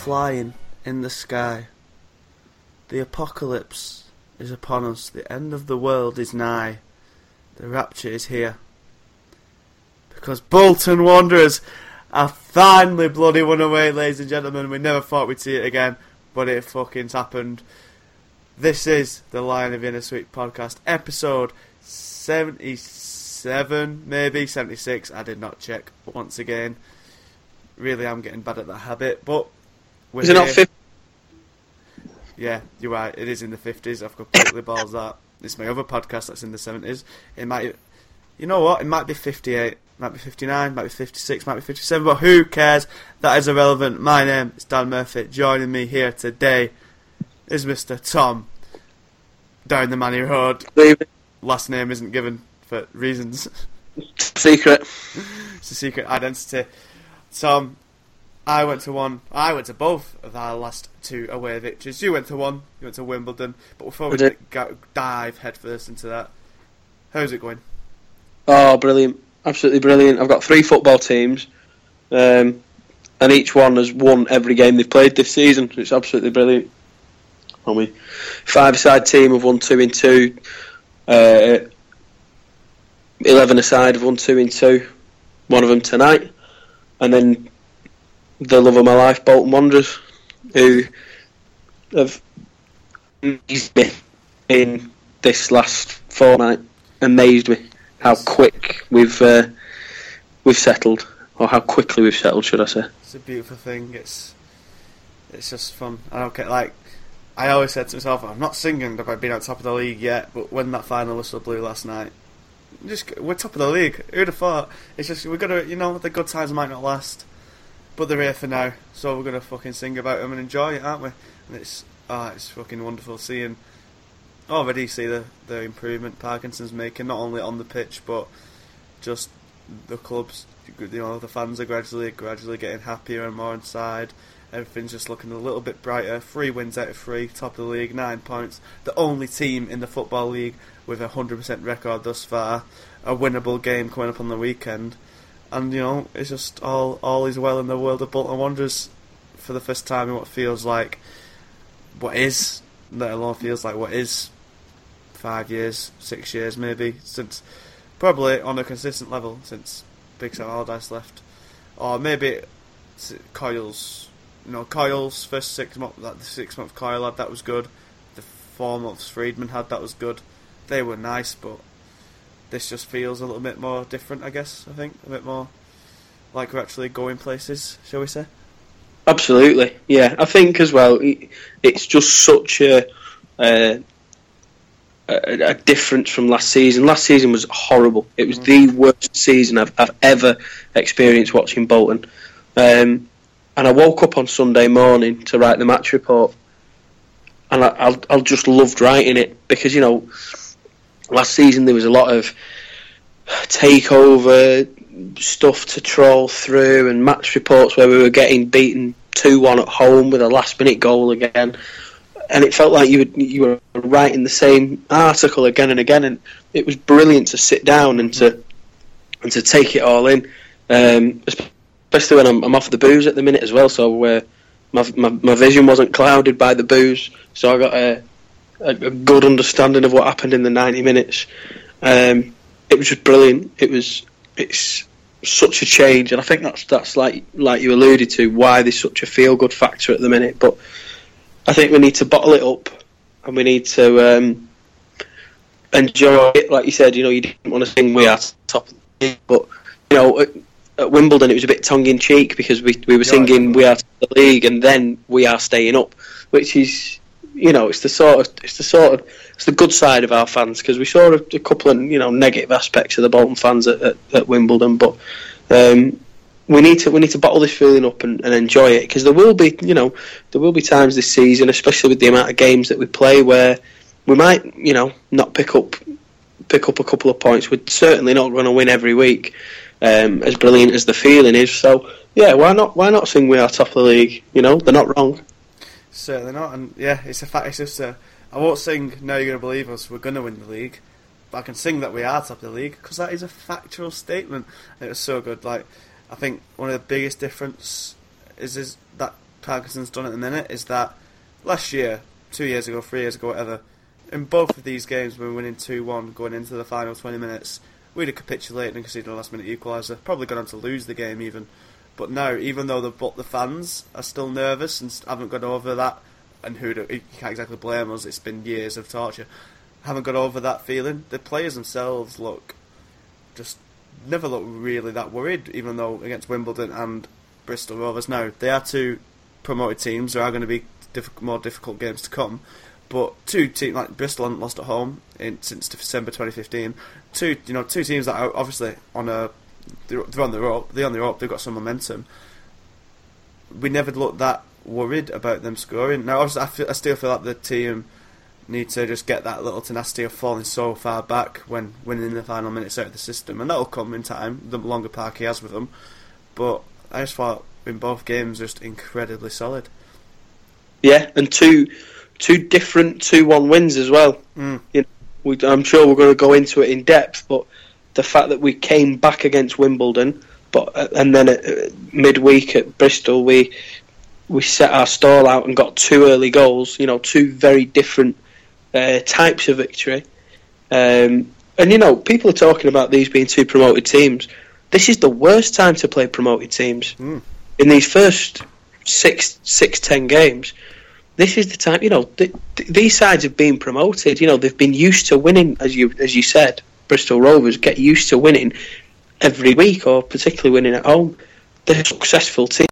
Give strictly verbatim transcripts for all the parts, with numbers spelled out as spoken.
flying in the sky. The apocalypse is upon us. The end of the world is nigh. The rapture is here. Because Bolton Wanderers are finally bloody won away, ladies and gentlemen. We never thought we'd see it again, but it fucking happened. This is the Lion of Inner Sweet podcast, episode seventy-seven, maybe seventy-six. I did not check once again. Really, I'm getting bad at that habit. But we're is it here. not fifty? Yeah, you're right. It is in the fifties. I've completely balls that. It's my other podcast that's in the seventies. It might, you know what? It might be fifty-eight, might be fifty-nine, might be fifty-six, might be fifty-seven. But who cares? That is irrelevant. My name is Dan Murphy. Joining me here today is Mister Tom down the Manny Road. Last name isn't given for reasons. Secret. It's a secret identity. Tom, I went to one. I went to both of our last two away victories. You went to one. You went to Wimbledon. But before we did. go, dive headfirst into that, how's it going? Oh, brilliant! Absolutely brilliant. I've got three football teams, um, and each one has won every game they've played this season. It's absolutely brilliant. And we five-a-side team have won two in two. Uh, Eleven aside have won two in two. One of them tonight, and then the love of my life, Bolton Wanderers, who have amazed me in this last fortnight. Amazed me how quick we've uh, we've settled, or how quickly we've settled, should I say? It's a beautiful thing. It's it's just fun. I don't care. Like I always said to myself, I'm not singing about being at top of the league yet, but when that final whistle blew last night, just we're top of the league. Who'd have thought? It's just we're gonna, you know, the good times might not last, but they're here for now. So we're gonna fucking sing about them and enjoy it, aren't we? And it's ah, oh, it's fucking wonderful seeing. Already see the the improvement Parkinson's making, not only on the pitch but just the clubs. You know, the fans are gradually, gradually getting happier and more inside. Everything's just looking a little bit brighter. Three wins out of three, top of the league, nine points. The only team in the Football League with a hundred percent record thus far. A winnable game coming up on the weekend, and you know it's just all all is well in the world of Bolton Wanderers for the first time in what feels like what is, let alone feels like what is. Five years, six years maybe, since probably on a consistent level since Big Sam Allardyce left, or maybe Coyle's. You know, Coyle's first six month, that the six month Coyle had, that was good. The four months Friedman had, that was good. They were nice, but this just feels a little bit more different. I guess I think a bit more like we're actually going places, shall we say? Absolutely, yeah. I think as well, it's just such a. Uh, A, a difference from last season. Last season was horrible. It was the worst season I've, I've ever experienced watching Bolton. Um, and I woke up on Sunday morning to write the match report, and I, I'll, I'll just loved writing it because, you know, last season there was a lot of takeover stuff to trawl through and match reports where we were getting beaten two one at home with a last minute goal again. And it felt like you were, you were writing the same article again and again, and it was brilliant to sit down and to and to take it all in, um, especially when I'm, I'm off the booze at the minute as well. So uh, my, my my vision wasn't clouded by the booze, so I got a, a, a good understanding of what happened in the ninety minutes. Um, it was just brilliant. It was it's such a change, and I think that's that's like like you alluded to, why there's such a feel good factor at the minute, but. I think we need to bottle it up, and we need to um, enjoy it. Like you said, you know, you didn't want to sing "We Are Top of the League," but you know, at, at Wimbledon it was a bit tongue in cheek because we we were singing "We Are Top of the League" and then "We Are Staying Up," which is, you know, it's the sort of it's the sort of it's the good side of our fans, because we saw a, a couple of, you know, negative aspects of the Bolton fans at, at, at Wimbledon, but. Um, We need to we need to bottle this feeling up and, and enjoy it, because there will be, you know, there will be times this season, especially with the amount of games that we play, where we might, you know, not pick up pick up a couple of points. We're certainly not going to win every week, um, as brilliant as the feeling is. So yeah, why not why not sing "We Are Top of the League"? You know, they're not wrong. Certainly not, and yeah, it's a fact. It's just a, I won't sing "Now You're Going to Believe Us." We're going to win the league, but I can sing that we are top of the league, because that is a factual statement. And it was so good. Like. I think one of the biggest difference is is that Parkinson's done at the minute is that last year, two years ago, three years ago, whatever, in both of these games we were winning two one going into the final twenty minutes, we'd have capitulated and conceded a last minute equaliser, probably gone on to lose the game even. But now, even though the, but the fans are still nervous and haven't got over that, and who do, you can't exactly blame us, it's been years of torture, haven't got over that feeling, the players themselves look, just never look really that worried, even though against Wimbledon and Bristol Rovers now, they are two promoted teams, there are going to be diff- more difficult games to come, but two teams, like Bristol haven't lost at home in, since December twenty fifteen, two, you know, two teams that are obviously on a, they're, they're on the rope, they're on the rope, they've got some momentum. We never looked that worried about them scoring. Now, obviously, I, feel, I still feel like the team need to just get that little tenacity of falling so far back when winning the final minutes out of the system, and that'll come in time, the longer Parky has with them. But I just thought in both games, just incredibly solid. Yeah, and two two different two one wins as well. Mm. You know, we, I'm sure we're going to go into it in depth, but the fact that we came back against Wimbledon, but uh, and then at, uh, midweek at Bristol, we we set our stall out and got two early goals. You know, two very different uh, types of victory. Um, and you know, people are talking about these being two promoted teams. This is the worst time to play promoted teams. Mm. In these first six, six, ten games, this is the time. You know, th- th- these sides have been promoted. You know, they've been used to winning, as you as you said. Bristol Rovers get used to winning every week, or particularly winning at home. They're a successful team.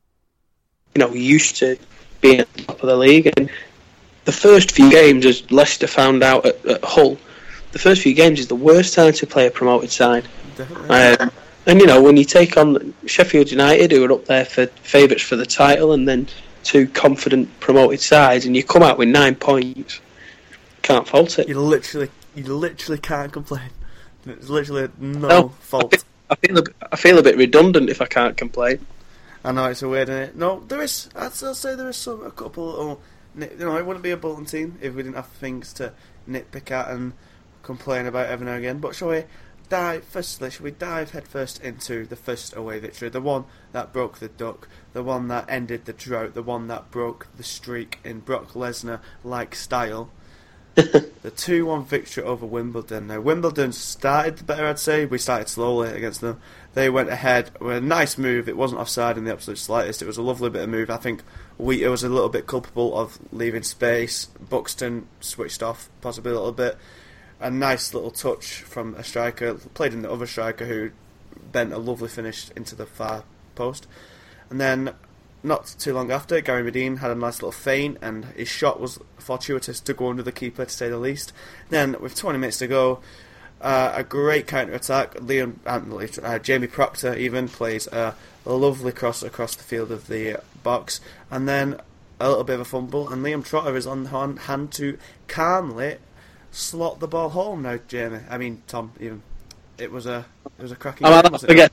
You know, used to being at the top of the league. And the first few games, as Leicester found out at, at Hull, the first few games is the worst time to play a promoted side. Um, and you know, when you take on Sheffield United, who are up there for favourites for the title, and then two confident promoted sides, and you come out with nine points, can't fault it. You literally, you literally can't complain. There's literally no, no fault. I feel, I feel, a, I feel a bit redundant if I can't complain. I know it's a weird, isn't it? No, there is. I'd still say there is some a couple. Little, you know, it wouldn't be a Bolton team if we didn't have things to nitpick at and complain about every now and again. But shall we dive? Firstly, shall we dive headfirst into the first away victory, the one that broke the duck, the one that ended the drought, the one that broke the streak in Brock Lesnar-like style. The two one victory over Wimbledon. Now, Wimbledon started better, I'd say. We started slowly against them. They went ahead with a nice move. It wasn't offside in the absolute slightest. It was a lovely bit of move. I think Wheater was a little bit culpable of leaving space. Buxton switched off possibly a little bit. A nice little touch from a striker. Played in the other striker who bent a lovely finish into the far post. And then, not too long after, Gary Medine had a nice little feint, and his shot was fortuitous to go under the keeper, to say the least. Then, with twenty minutes to go, uh, a great counter-attack. Liam, uh, Jamie Proctor even plays a lovely cross across the field of the box, and then a little bit of a fumble, and Liam Trotter is on hand to calmly slot the ball home. Now, Jamie, I mean Tom, even it was a it was a cracking oh, game, was it? Again.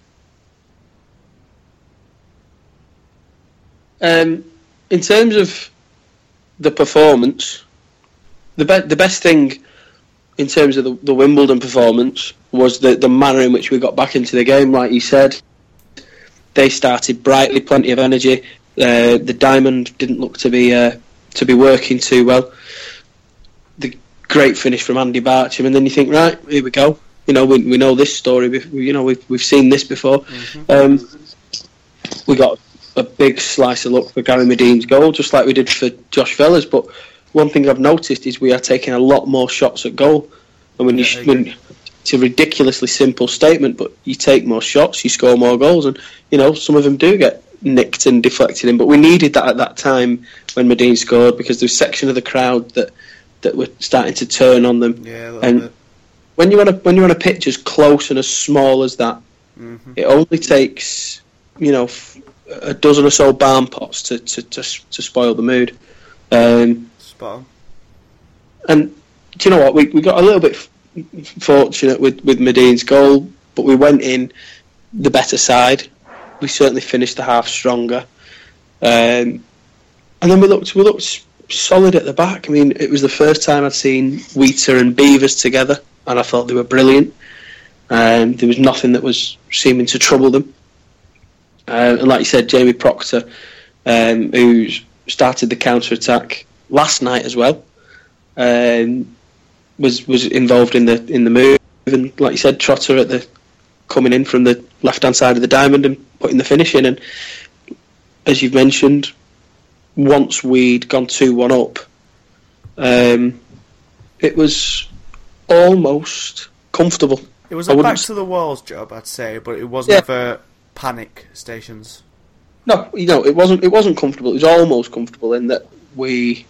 Um, in terms of the performance, the be- the best thing in terms of the, the Wimbledon performance was the, the manner in which we got back into the game. Like you said, they started brightly, plenty of energy. Uh, the diamond didn't look to be uh, to be working too well. The great finish from Andy Barcham, and then you think, right, here we go. You know, we we know this story. We, you know, we've we've seen this before. Mm-hmm. Um, we got a big slice of luck for Gary Medine's goal, just like we did for Josh Vela's. But one thing I've noticed is we are taking a lot more shots at goal. And when, yeah, you, when it's a ridiculously simple statement, but you take more shots, you score more goals, and you know some of them do get nicked and deflected in. But we needed that at that time when Medine scored, because there was a section of the crowd that that were starting to turn on them. Yeah, and bit. when you're on a when you're on a pitch as close and as small as that, mm-hmm. it only takes you know. F- a dozen or so barn pots to to, to, to spoil the mood. Um, Spot on. And do you know what? We we got a little bit f- fortunate with, with Medine's goal, but we went in the better side. We certainly finished the half stronger. Um, and then we looked we looked solid at the back. I mean, it was the first time I'd seen Wheater and Beavers together, and I thought they were brilliant. Um, there was nothing that was seeming to trouble them. Uh, and like you said, Jamie Proctor um, who started the counter attack last night as well. Um, was was involved in the in the move, and like you said, Trotter at the coming in from the left hand side of the diamond and putting the finish in. And as you've mentioned, once we'd gone two one up, um, it was almost comfortable. It was a back to the walls job, I'd say, but it wasn't Yeah. for panic stations. No, you know, it wasn't. It wasn't comfortable. It was almost comfortable in that we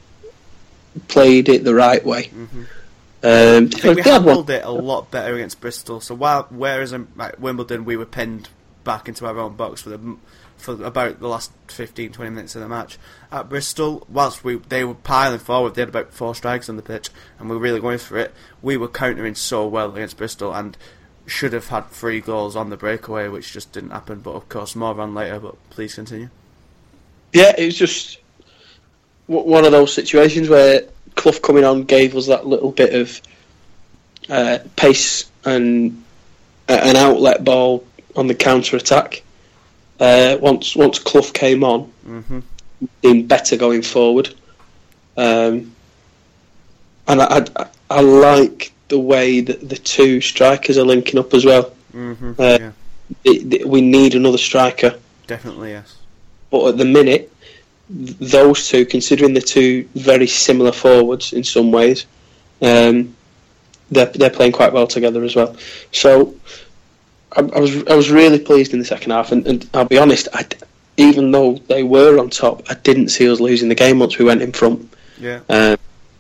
played it the right way. Mm-hmm. Um, I think we handled it a lot better against Bristol. So while whereas in like, Wimbledon we were pinned back into our own box for the for about the last fifteen, twenty minutes of the match. At Bristol, whilst we they were piling forward, they had about four strikers on the pitch, and we were really going for it. We were countering so well against Bristol, and should have had three goals on the breakaway, which just didn't happen. But of course, more on later. But please continue. Yeah, it was just one of those situations where Clough coming on gave us that little bit of uh, pace and uh, an outlet ball on the counter attack. Uh, once once Clough came on, mm-hmm. being better going forward, um, and I, I I like the way that the two strikers are linking up as well. Mm-hmm. Uh, yeah. it, it, we need another striker. Definitely, yes. But at the minute, th- those two, considering the two very similar forwards in some ways, um, they're they're playing quite well together as well. So I, I was I was really pleased in the second half, and, and I'll be honest, I, even though they were on top, I didn't see us losing the game once we went in front. Yeah. Um,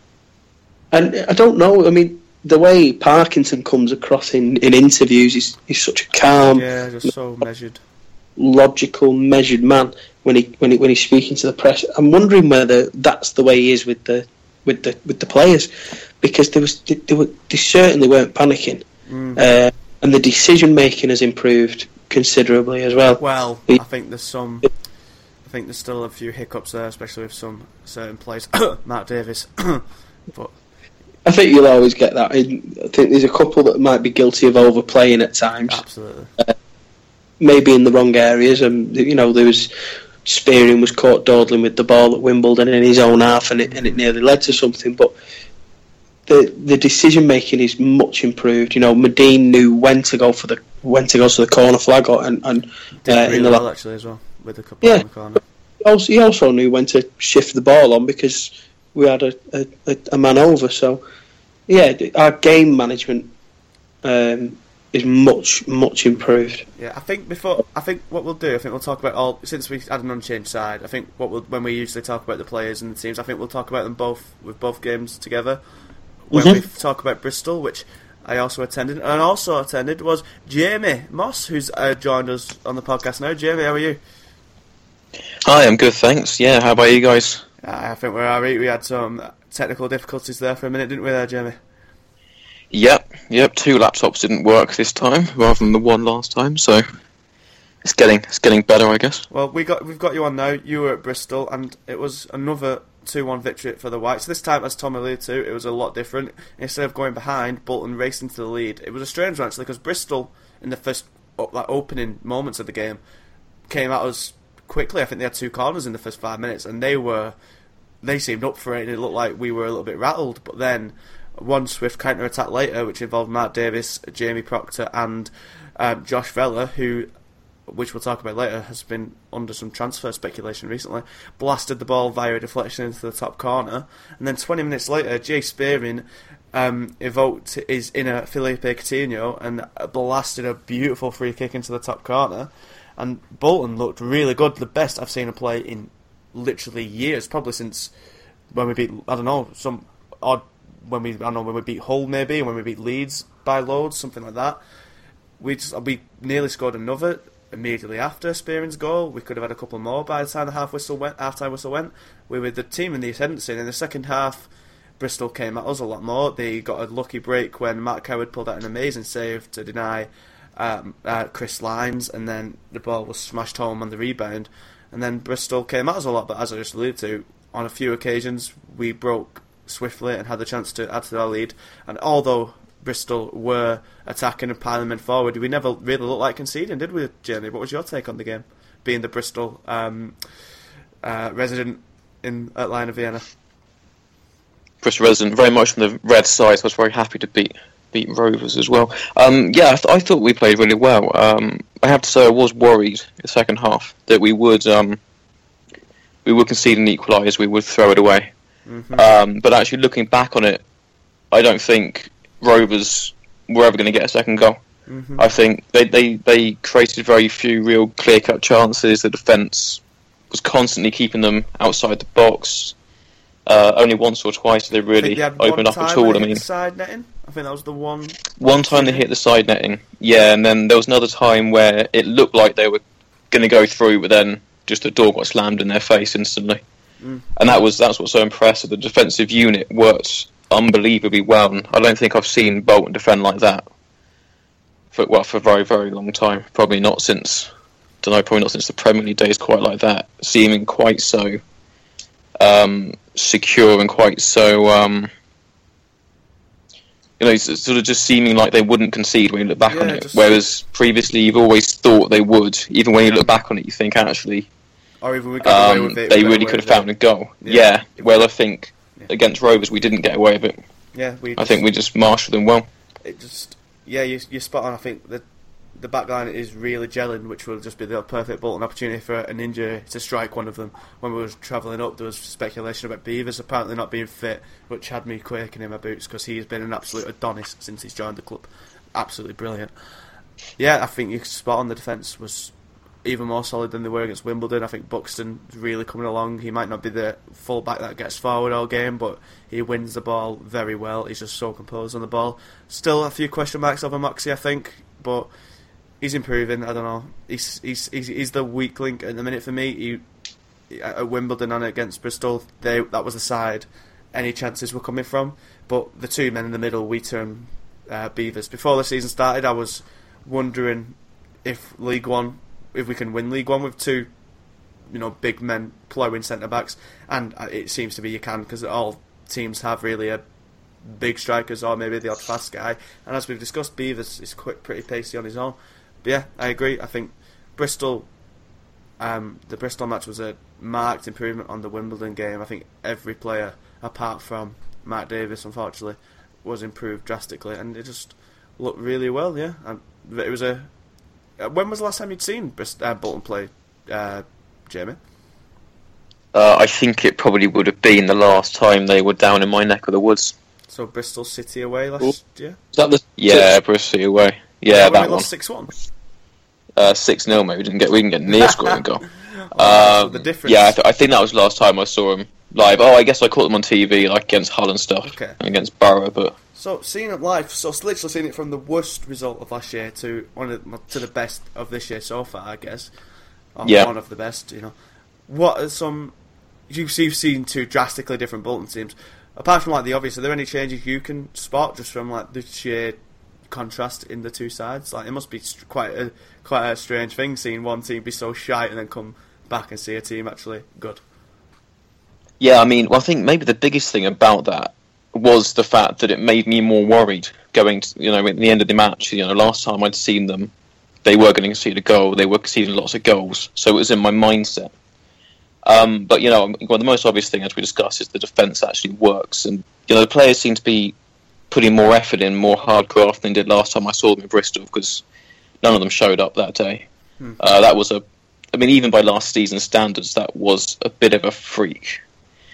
and I don't know. I mean, the way Parkinson comes across in, in interviews, he's he's such a calm, yeah, just so measured, logical, measured man when he when he when he's speaking to the press. I'm wondering whether that's the way he is with the with the with the players, because there was they, they were they certainly weren't panicking, mm. uh, and the decision making has improved considerably as well. Well, I think there's some. I think there's still a few hiccups there, especially with some certain players. Mark Davis, but. I think you'll always get that. I think there's a couple that might be guilty of overplaying at times. Absolutely. Uh, maybe in the wrong areas. And you know, there was Spearing was caught dawdling with the ball at Wimbledon in his own half, and it and it nearly led to something. But the the decision making is much improved. You know, Medine knew when to go for the when to go to the corner flag, or, and and did uh, really in the well actually as well with the couple yeah, in the corner. He also, he also knew when to shift the ball on because we had a, a, a man over. So yeah, our game management um, is much much improved. Yeah, I think before I think what we'll do, I think we'll talk about all since we had an unchanged side. I think what we'll, when we usually talk about the players and the teams, I think we'll talk about them both with both games together. When mm-hmm. we talk about Bristol, which I also attended, and also attended was Jamie Moss, who's uh, joined us on the podcast now. Jamie, how are you? Hi, I'm good, thanks. Yeah, how about you guys? I think we're alright. We had some technical difficulties there for a minute, didn't we, there, Jamie? Yep, yep. Two laptops didn't work this time, rather than the one last time. So it's getting it's getting better, I guess. Well, we got we've got you on now. You were at Bristol, and it was another two one victory for the Whites. This time, as Tom alluded to, it was a lot different. Instead of going behind, Bolton raced into the lead. It was a strange one actually, because Bristol, in the first like opening moments of the game, came at us quickly. I think they had two corners in the first five minutes, and they were they seemed up for it, and it looked like we were a little bit rattled. But then one swift counter attack later, which involved Mark Davis, Jamie Proctor, and um, Josh Vella, who, which we'll talk about later, has been under some transfer speculation recently, blasted the ball via a deflection into the top corner. And then twenty minutes later, Jay Spearing um, evoked his inner Felipe Coutinho and blasted a beautiful free kick into the top corner. And Bolton looked really good, the best I've seen him play in literally years, probably since when we beat, I don't know, some odd, when we, I don't know, when we beat Hull maybe, and when we beat Leeds by loads, something like that. We just, we nearly scored another immediately after Spearing's goal. We could have had a couple more by the time the half whistle went, half time whistle went. We were the team in the ascendancy, and in the second half, Bristol came at us a lot more. They got a lucky break when Matt Coward pulled out an amazing save to deny um, uh, Chris Lyons, and then the ball was smashed home on the rebound. And then Bristol came at us a lot, but as I just alluded to, on a few occasions we broke swiftly and had the chance to add to our lead. And although Bristol were attacking and piling men forward, we never really looked like conceding, did we, Jamie? What was your take on the game, being the Bristol um, uh, resident in at Lion of Vienna. Bristol resident, very much on the red side, so I was very happy to beat beat Rovers as well. Um, yeah, I, th- I thought we played really well. Um, I have to say, I was worried in the second half that we would um, we would concede an equaliser, we would throw it away. Mm-hmm. Um, but actually, looking back on it, I don't think Rovers were ever going to get a second goal. Mm-hmm. I think they, they, they created very few real clear-cut chances. The defence was constantly keeping them outside the box. Uh, only once or twice did they really they open up at all. I mean, side netting. I think that was the one. One time they hit the side netting, yeah, and then there was another time where it looked like they were going to go through, but then just the door got slammed in their face instantly. Mm. And that was that's what's so impressive. The defensive unit worked unbelievably well. And I don't think I've seen Bolton defend like that for well for a very very long time. Probably not since don't know. Probably not since the Premier League days. Quite like that, seeming quite so um, secure and quite so. Um, You know, it's sort of just seeming like they wouldn't concede when you look back yeah, on it. Whereas previously, you've always thought they would. Even when you look back on it, you think actually, or even we got um, away with it, they really could have found a goal. Yeah. yeah. Well, I think yeah. against Rovers we didn't get away with it. Yeah, we. I think we just marshalled them well. It just yeah, you, you're spot on. I think the the back line is really gelling, which will just be the perfect Bolton opportunity for an injury to strike one of them. When we were travelling up, there was speculation about Beavers apparently not being fit, which had me quaking in my boots because he's been an absolute Adonis since he's joined the club. Absolutely brilliant. Yeah, I think you're spot on. The defence was even more solid than they were against Wimbledon. I think Buxton's really coming along. He might not be the full back that gets forward all game, but he wins the ball very well. He's just so composed on the ball. Still a few question marks over Moxie, I think, but he's improving. I don't know. He's he's he's, he's the weak link at the minute for me. He, at Wimbledon and against Bristol, they that was the side any chances were coming from. But the two men in the middle, Wheater and uh, Beavers. Before the season started, I was wondering if League One, if we can win League One with two, you know, big men ploughing centre backs, and it seems to be you can because all teams have really a big strikers or maybe the odd fast guy. And as we've discussed, Beavers is quite pretty pacey on his own. But yeah, I agree. I think Bristol, um, the Bristol match was a marked improvement on the Wimbledon game. I think every player, apart from Mark Davis, unfortunately, was improved drastically, and it just looked really well. Yeah, and it was a. When was the last time you'd seen Brist- uh, Bolton play, uh, Jamie? Uh, I think it probably would have been the last time they were down in my neck of the woods. So Bristol City away last Ooh. year. Is that the yeah Bristol City away? Yeah, when that we one. Lost six one. Uh, six nil, maybe we didn't get we didn't get near scoring a goal. Oh, um, the difference. Yeah, I, th- I think that was the last time I saw them live. Oh, I guess I caught them on T V, like against Hull and stuff, okay. and against Borough. But so seeing it live, so literally seeing it from the worst result of last year to one of, to the best of this year so far, I guess. Or yeah. One of the best, you know. What are some? You've seen two drastically different Bolton teams. Apart from like the obvious, are there any changes you can spot just from like the sheer contrast in the two sides? Like it must be st- quite a quite a strange thing seeing one team be so shite and then come back and see a team actually good. Yeah, I mean, well, I think maybe the biggest thing about that was the fact that it made me more worried going to, you know, at the end of the match. You know, last time I'd seen them, they were going to concede a goal. They were conceding lots of goals, so it was in my mindset. Um, but, you know, well, the most obvious thing, as we discussed, is the defence actually works. And, you know, the players seem to be putting more effort in, more hard graft than they did last time I saw them in Bristol, because none of them showed up that day. Hmm. Uh, that was a... I mean, even by last season's standards, that was a bit of a freak.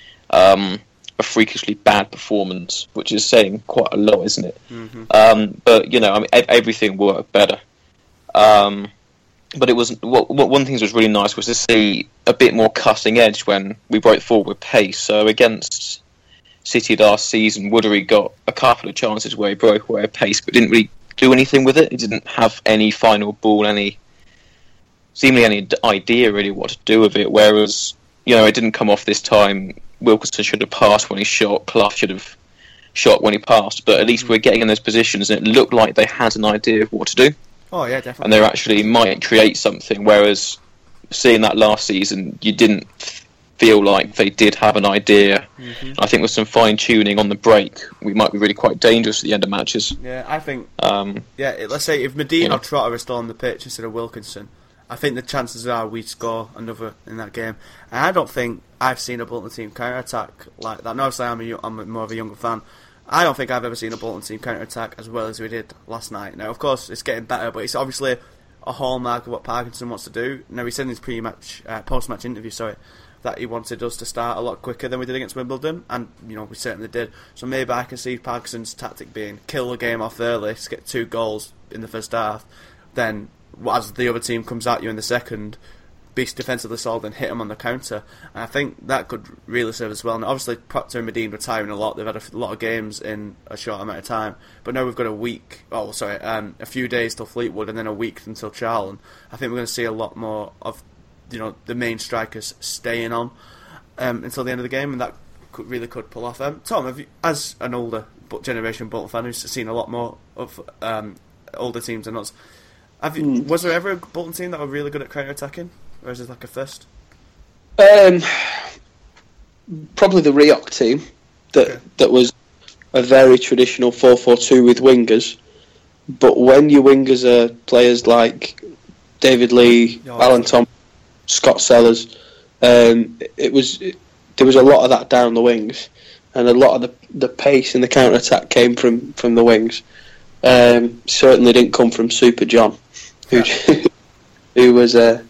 Um, a freakishly bad performance, which is saying quite a lot, isn't it? Mm-hmm. Um, but, you know, I mean, everything worked better. Um... But it was what, what one thing that was really nice was to see a bit more cutting edge when we broke forward with pace. So against City last season, Woodery got a couple of chances where he broke away at pace, but didn't really do anything with it. He didn't have any final ball, any seemingly any idea really what to do with it. Whereas, you know, it didn't come off this time. Wilkinson should have passed when he shot. Clough should have shot when he passed. But at least mm-hmm. we're getting in those positions, and it looked like they had an idea of what to do. Oh yeah, definitely. And they actually might create something. Whereas seeing that last season, you didn't feel like they did have an idea. Mm-hmm. I think with some fine tuning on the break, we might be really quite dangerous at the end of matches. Yeah, I think. Um, yeah, let's say if Medina you know. or Trotter are still on the pitch instead of Wilkinson, I think the chances are we score another in that game. And I don't think I've seen a Bolton team counter-attack like that. No, obviously I'm, a, I'm more of a younger fan. I don't think I've ever seen a Bolton team counter-attack as well as we did last night. Now, of course, it's getting better, but it's obviously a hallmark of what Parkinson wants to do. Now, he said in his pre-match, uh, post-match interview, sorry, that he wanted us to start a lot quicker than we did against Wimbledon, and you know we certainly did. So maybe I can see Parkinson's tactic being kill the game off early, to get two goals in the first half, then as the other team comes at you in the second, be defensively solid and hit them on the counter. And I think that could really serve us well. And obviously Proctor and Medine retiring a lot. They've had a lot of games in a short amount of time. But now we've got a week, oh sorry, um, a few days till Fleetwood and then a week until Charlton. I think we're going to see a lot more of, you know, the main strikers staying on um, until the end of the game, and that could, really could pull off. Um, Tom, have you, as an older generation Bolton fan who's seen a lot more of um, older teams than us, have you, mm. was there ever a Bolton team that were really good at counter-attacking? Or is it like a first? Um, probably the Rioch team that okay. that was a very traditional four four two with wingers. But when your wingers are players like David Lee, oh, Alan Thompson, Scott Sellers, um, it was it, there was a lot of that down the wings, and a lot of the the pace in the counter attack came from, from the wings. Um, certainly didn't come from Super John, who yeah. who was a uh,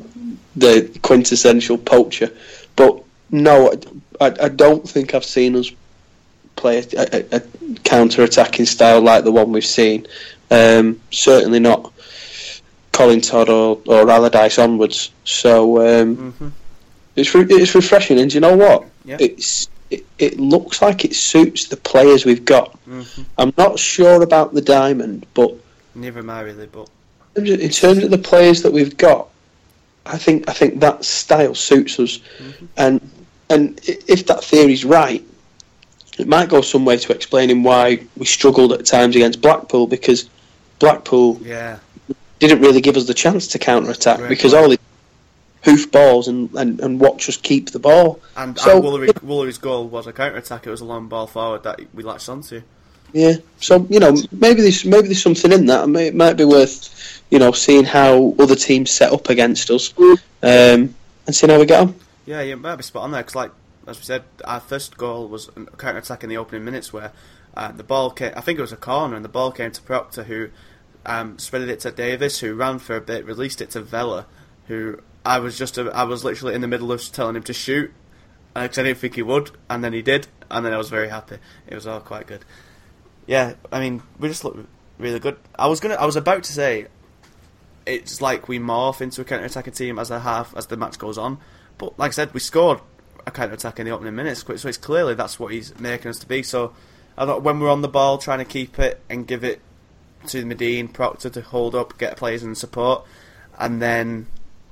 the quintessential poacher. But no, I, I don't think I've seen us play a, a, a counter-attacking style like the one we've seen. Um, certainly not Colin Todd or, or Allardyce onwards. So um, mm-hmm. it's re- it's refreshing, and do you know what? Yeah. It's it, it looks like it suits the players we've got. Mm-hmm. I'm not sure about the diamond, but neither am I really. But in terms of the players that we've got, I think I think that style suits us, mm-hmm. and and if that theory's right, it might go some way to explaining why we struggled at times against Blackpool, because Blackpool yeah. didn't really give us the chance to counter attack Great because point. all they hoof balls and, and, and watch us keep the ball. And, so, and Woolery, Woolery's goal was a counter attack. It was a long ball forward that we latched onto. Yeah, so you know maybe there's maybe there's something in that. It might be worth you know seeing how other teams set up against us, um, and seeing how we get on. Yeah, you might be spot on there, because like as we said, our first goal was a counter attack in the opening minutes where uh, the ball came. I think it was a corner, and the ball came to Proctor, who um, spreaded it to Davis, who ran for a bit, released it to Vela, who I was just a, I was literally in the middle of telling him to shoot, because I didn't think he would, and then he did, and then I was very happy. It was all quite good. Yeah, I mean, we just look really good. I was gonna, I was about to say, it's like we morph into a counter-attacking team as a half as the match goes on. But like I said, we scored a counter-attack in the opening minutes, so it's clearly that's what he's making us to be. So I thought when we're on the ball, trying to keep it and give it to Medine, Proctor to hold up, get players in support, and then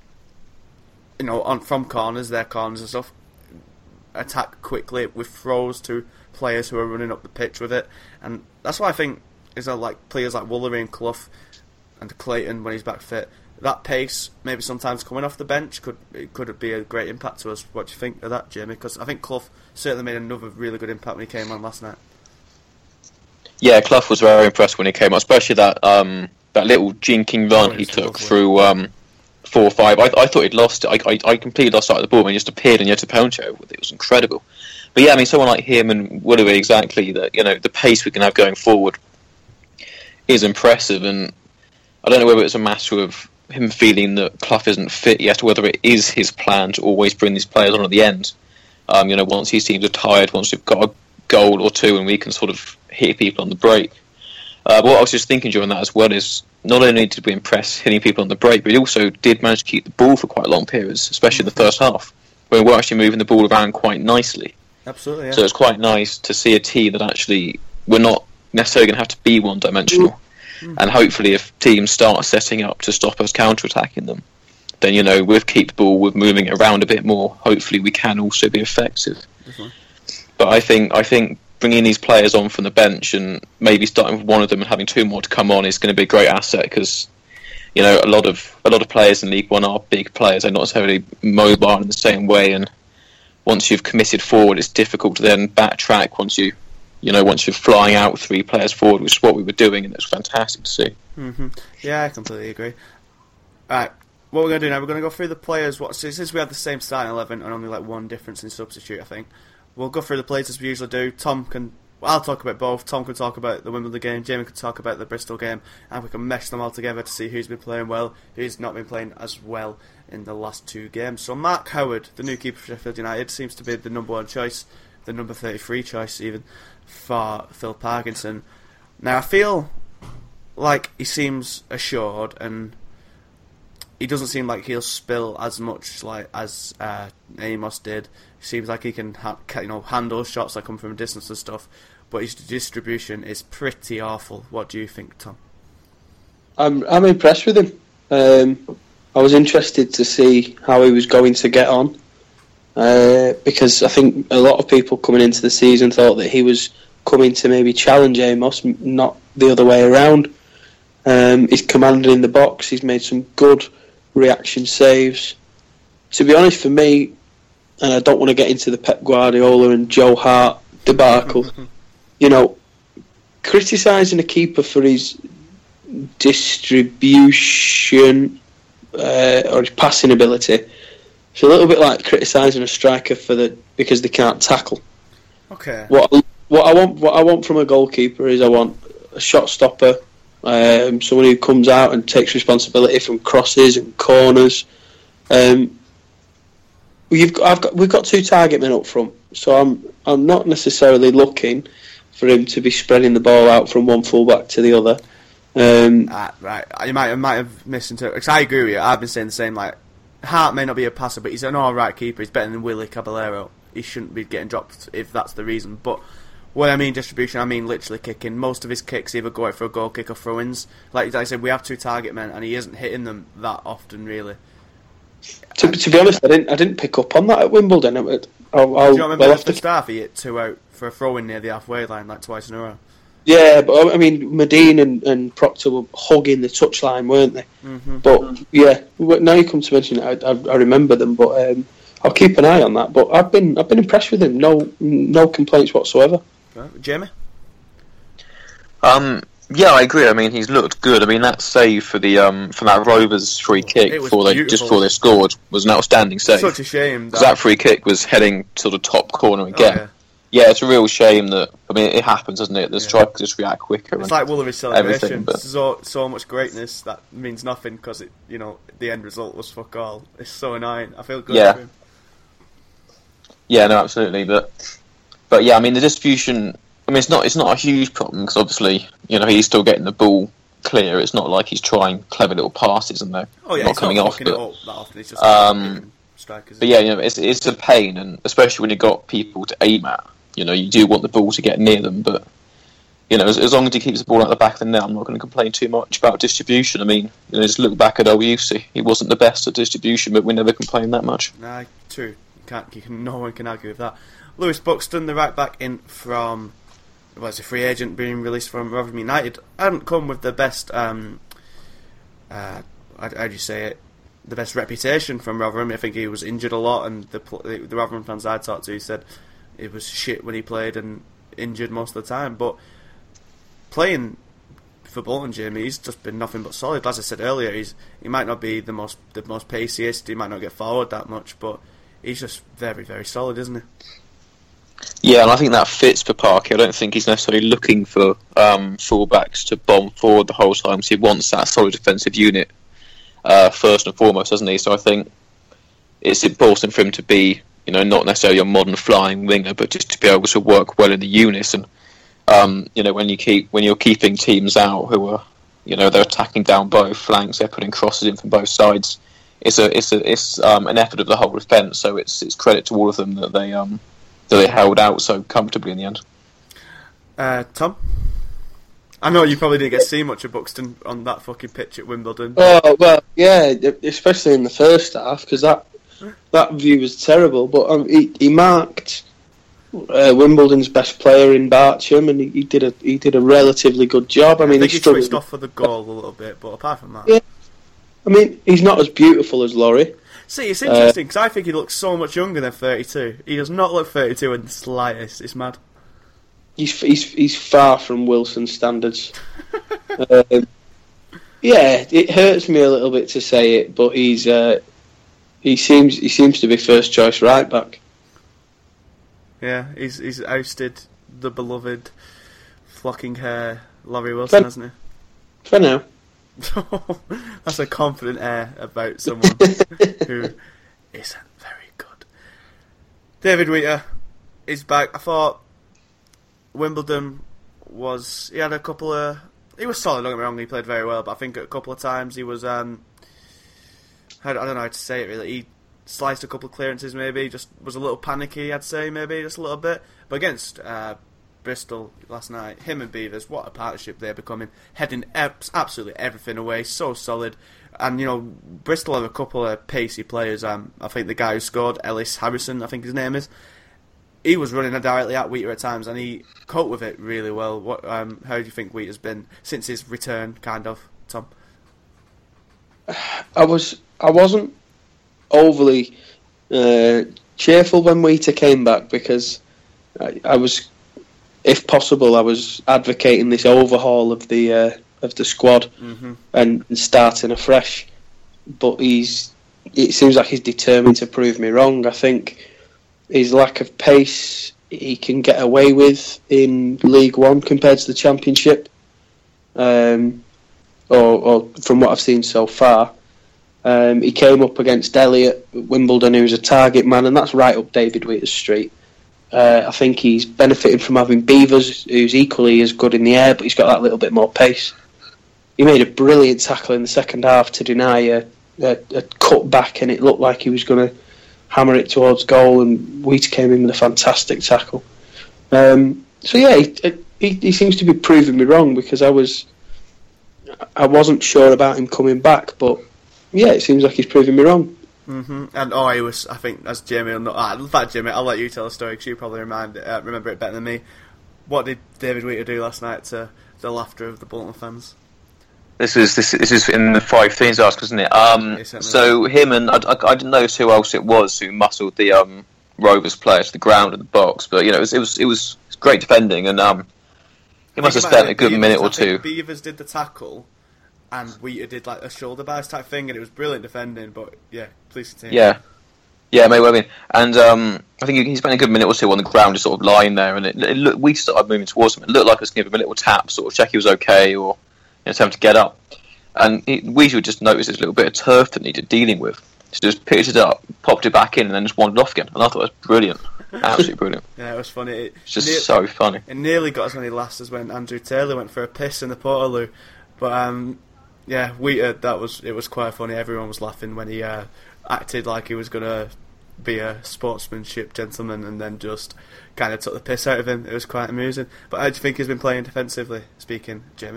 you know on from corners, their corners and stuff, attack quickly with throws to players who are running up the pitch with it. And that's why I think is that like players like Woolery and Clough and Clayton when he's back fit, that pace maybe sometimes coming off the bench could it could be a great impact to us. What do you think of that, Jamie? Because I think Clough certainly made another really good impact when he came on last night. Yeah, Clough was very impressed when he came on, especially that um, that little jinking run oh, he took lovely. through um, four or five. I, I thought he'd lost it. I, I, I completely lost sight of the ball and he just appeared and you had to pounce over with it. It was incredible. But yeah, I mean, someone like him and Woolery, exactly, that you know, the pace we can have going forward is impressive. And I don't know whether it's a matter of him feeling that Clough isn't fit yet, or whether it is his plan to always bring these players on at the end. Um, you know, once these teams are tired, once we've got a goal or two, and we can sort of hit people on the break. Uh, but what I was just thinking during that as well is not only did we impress hitting people on the break, but he also did manage to keep the ball for quite long periods, especially in the first half, where we were actually moving the ball around quite nicely. Absolutely, yeah. So it's quite nice to see a team that actually we're not necessarily going to have to be one-dimensional. Mm. And hopefully if teams start setting up to stop us counter-attacking them, then, you know, with keep the ball, with moving it around a bit more, hopefully we can also be effective. Mm-hmm. But I think I think bringing these players on from the bench and maybe starting with one of them and having two more to come on is going to be a great asset, because you know a lot of a lot of players in League One are big players. They're not necessarily mobile in the same way, and once you've committed forward, it's difficult to then backtrack once you you know once you're flying out with three players forward, which is what we were doing, and it's fantastic to see. Mm-hmm. Yeah, I completely agree. Right, what we're going to do now, we're going to go through the players. What since we had the same starting eleven and only like one difference in substitute, I think we'll go through the players as we usually do. Tom can, well, I'll talk about both. Tom can talk about the Wimbledon game. Jamie can talk about the Bristol game, and we can mesh them all together to see who's been playing well, who's not been playing as well in the last two games. So Mark Howard, the new keeper for Sheffield United, seems to be the number one choice, the number thirty-three choice even for Phil Parkinson. Now I feel like he seems assured and. He doesn't seem like he'll spill as much like as uh, Amos did. He seems like he can ha- you know handle shots that come from a distance and stuff, but his distribution is pretty awful. What do you think, Tom? I'm I'm impressed with him. Um, I was interested to see how he was going to get on uh, because I think a lot of people coming into the season thought that he was coming to maybe challenge Amos, not the other way around. Um, he's commanded in the box. He's made some good reaction saves. To be honest, for me, and I don't want to get into the Pep Guardiola and Joe Hart debacle, you know, criticising a keeper for his distribution uh, or his passing ability, it's a little bit like criticising a striker for the because they can't tackle. Okay. What what I want what I want from a goalkeeper is I want a shot stopper. Um, someone who comes out and takes responsibility from crosses and corners. Um, we've got, I've got, we've got two target men up front, so I'm I'm not necessarily looking for him to be spreading the ball out from one fullback to the other. Um, ah, right, you might I might have misinterpreted. Because I agree with you. I've been saying the same. Like Hart may not be a passer, but he's an all right keeper. He's better than Willie Caballero. He shouldn't be getting dropped if that's the reason, but. When I mean distribution, I mean literally kicking. Most of his kicks either go out for a goal kick or throw-ins. Like, like I said, we have two target men, and he isn't hitting them that often, really. To, to be honest, I didn't I didn't pick up on that at Wimbledon. I'll, I'll, Do you remember I'll the first half he hit two out for a throw-in near the halfway line, like twice in a row? Yeah, but I mean, Medine and, and Proctor were hugging the touchline, weren't they? Mm-hmm. But yeah, now you come to mention it, I, I, I remember them. But um, I'll keep an eye on that. But I've been I've been impressed with him. No no complaints whatsoever. Right. Jamie? Um, yeah, I agree. I mean, he's looked good. I mean, that save for the um from that Rovers free kick before they just before they scored was an outstanding save. Such a shame that that free kick was heading to the top corner again. Oh, yeah. yeah, it's a real shame that. I mean, it happens, doesn't it? The yeah. strikers just react quicker. It's like Woolery's celebration. But... So so much greatness that means nothing because it you know the end result was fuck all. It's so annoying. I feel good yeah. for him. Yeah, no, absolutely, but. But yeah, I mean the distribution. I mean it's not it's not a huge problem because obviously you know he's still getting the ball clear. It's not like he's trying clever little passes and they're oh, yeah, not coming not off. But, it up that often. It's just um, strikers. But yeah, you know it's it's a pain, and especially when you've got people to aim at. You know you do want the ball to get near them, but you know as, as long as he keeps the ball at the back of the net, I'm not going to complain too much about distribution. I mean you know just look back at Owusu. He wasn't the best at distribution, but we never complained that much. Nah, true. You can't. You can, no one can argue with that. Lewis Buxton, the right back in from, well, it's a free agent being released from Rotherham United, hadn't come with the best, um, uh, how do you say it, the best reputation from Rotherham. I think he was injured a lot, and the the Rotherham fans I talked to said it was shit when he played and injured most of the time. But playing for Bolton, Jamie, he's just been nothing but solid. As I said earlier, he's he might not be the most the most paciest, he might not get forward that much, but he's just very, very solid, isn't he? Yeah, and I think that fits for Parky. I don't think he's necessarily looking for um, fullbacks to bomb forward the whole time. So he wants that solid defensive unit uh, first and foremost, doesn't he? So I think it's important for him to be, you know, not necessarily a modern flying winger, but just to be able to work well in the unison. Um, you know, when you keep when you're keeping teams out who are, you know, they're attacking down both flanks, they're putting crosses in from both sides. It's a it's a it's um, an effort of the whole defence. So it's it's credit to all of them that they um. So they held out so comfortably in the end. Uh, Tom? I know you probably didn't get to see much of Buxton on that fucking pitch at Wimbledon. Oh, well, yeah, especially in the first half, because that that view was terrible. But um, he, he marked uh, Wimbledon's best player in Bartram, and he, he did a he did a relatively good job. I mean, I think he, he switched off for the goal a little bit, but apart from that... Yeah. I mean, he's not as beautiful as Laurie. See, it's interesting because uh, I think he looks so much younger than thirty-two. He does not look thirty-two in the slightest. It's mad. He's he's he's far from Wilson's standards. um, Yeah, it hurts me a little bit to say it, but he's uh, he seems he seems to be first choice right back. Yeah, he's he's ousted the beloved flocking hair Laurie Wilson, For, hasn't he? For now. That's a confident air about someone who isn't very good. David Wheater is back. I thought Wimbledon was... He had a couple of... He was solid, don't get me wrong, he played very well, but I think a couple of times he was... Um, I don't know how to say it really. He sliced a couple of clearances maybe, just was a little panicky, I'd say, maybe, just a little bit. But against... Uh, Bristol last night, him and Beavers, what a partnership they're becoming, heading absolutely everything away, so solid. And you know, Bristol have a couple of pacey players. Um, I think the guy who scored, Ellis Harrison, I think his name is, he was running directly at Wheater at times, and he coped with it really well. What, um, how do you think Wheater's been since his return, kind of, Tom? I was, I wasn't overly uh, cheerful when Wheater came back because I, I was. If possible, I was advocating this overhaul of the uh, of the squad mm-hmm. and, and starting afresh. But he's it seems like he's determined to prove me wrong. I think his lack of pace he can get away with in League One compared to the Championship, um, or, or from what I've seen so far. Um, he came up against Elliott at Wimbledon, who's a target man, and that's right up David Wheater's street. Uh, I think he's benefited from having Beavers, who's equally as good in the air, but he's got that little bit more pace. He made a brilliant tackle in the second half to deny a, a, a cut back, and it looked like he was going to hammer it towards goal, and Wheater came in with a fantastic tackle. Um, so yeah, he, he, he seems to be proving me wrong because I was I wasn't sure about him coming back, but yeah, it seems like he's proving me wrong. Mm-hmm. And oh, he was. I think as Jamie will know. Ah, in fact, Jamie, I'll let you tell the story because you probably remind, uh, remember it better than me. What did David Wheater do last night to the laughter of the Bolton fans? This is this, this is in the five things asked, isn't it? Um, so him and I, I, I didn't notice who else it was who muscled the um, Rovers player to the ground in the box, but you know it was it was, it was great defending, and um, he must have spent a good Beavers, minute or I two. think Beavers did the tackle, and Wheater did like a shoulder bias type thing, and it was brilliant defending. But yeah, please continue. Yeah, yeah, maybe. I mean, and um, I think he spent a good minute or two on the ground, just sort of lying there, and it, it looked, we started moving towards him. It looked like us give him a little tap, sort of check he was okay, or you know, tell him to get up. And he, we should just notice this little bit of turf that needed dealing with. So just picked it up, popped it back in, and then just wandered off again. And I thought it was brilliant, absolutely brilliant. Yeah, it was funny. It, it's just ne- so funny. It nearly got as many laughs as when Andrew Taylor went for a piss in the Portaloo, but um, yeah, Wheater, that was it was quite funny. Everyone was laughing when he uh, acted like he was gonna be a sportsmanship gentleman, and then just kind of took the piss out of him. It was quite amusing. But how do you think he's been playing defensively speaking, Jamie?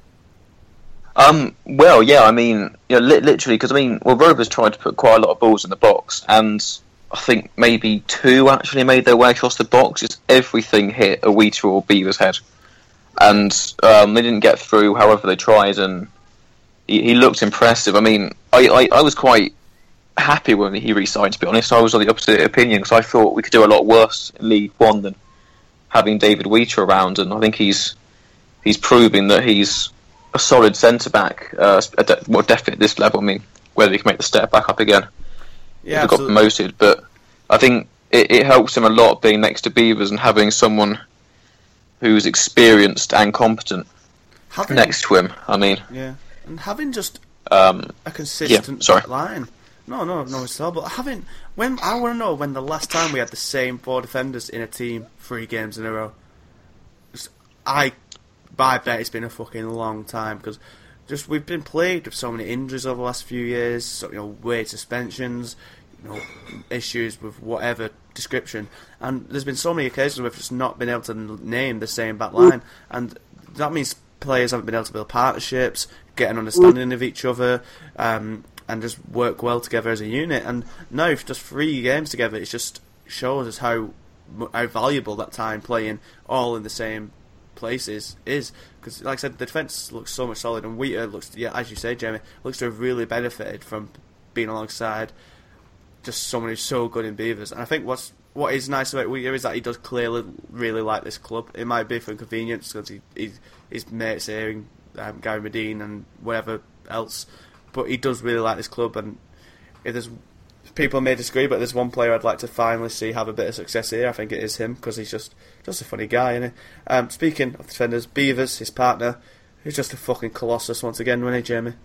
Um, well, yeah, I mean, you know, li- literally, because I mean, well, Rovers tried to put quite a lot of balls in the box, and I think maybe two actually made their way across the box. Just everything hit a Wheater or Beaver's head, and um, they didn't get through. However, they tried, and he, he looked impressive. I mean, I, I, I was quite happy when he re-signed. To be honest, I was of the opposite opinion because I thought we could do a lot worse in League One than having David Wheater around, and I think he's he's proving that he's a solid centre-back, uh, well, definitely at this level. I mean, whether he can make the step back up again, yeah, if he got promoted. But I think it, it helps him a lot being next to Beavers and having someone who's experienced and competent having, next to him. I mean, yeah, and having just um, a consistent yeah, sorry. line. No, no, no, it's all. But having when I want to know when the last time we had the same four defenders in a team three games in a row. I. I bet it's been a fucking long time because just we've been plagued with so many injuries over the last few years. So, you know, weight suspensions, you know, issues with whatever description, and there's been so many occasions where we've just not been able to name the same back line, and that means players haven't been able to build partnerships, get an understanding of each other, um, and just work well together as a unit. And now, just three games together, it just shows us how how valuable that time playing all in the same places is, because like I said, the defence looks so much solid, and Wheater looks, yeah, as you say, Jamie, looks to have really benefited from being alongside just someone who's so good in Beavers. And I think what's what is nice about Wheater is that he does clearly really like this club. It might be for convenience because he, he his mates here in um, Gary Medine and whatever else. But he does really like this club, and if there's people may disagree, but there's one player I'd like to finally see have a bit of success here. I think it is him, because he's just just a funny guy, isn't he? Um, speaking of defenders, Beavers, his partner, he's just a fucking colossus once again, wasn't he, Jamie?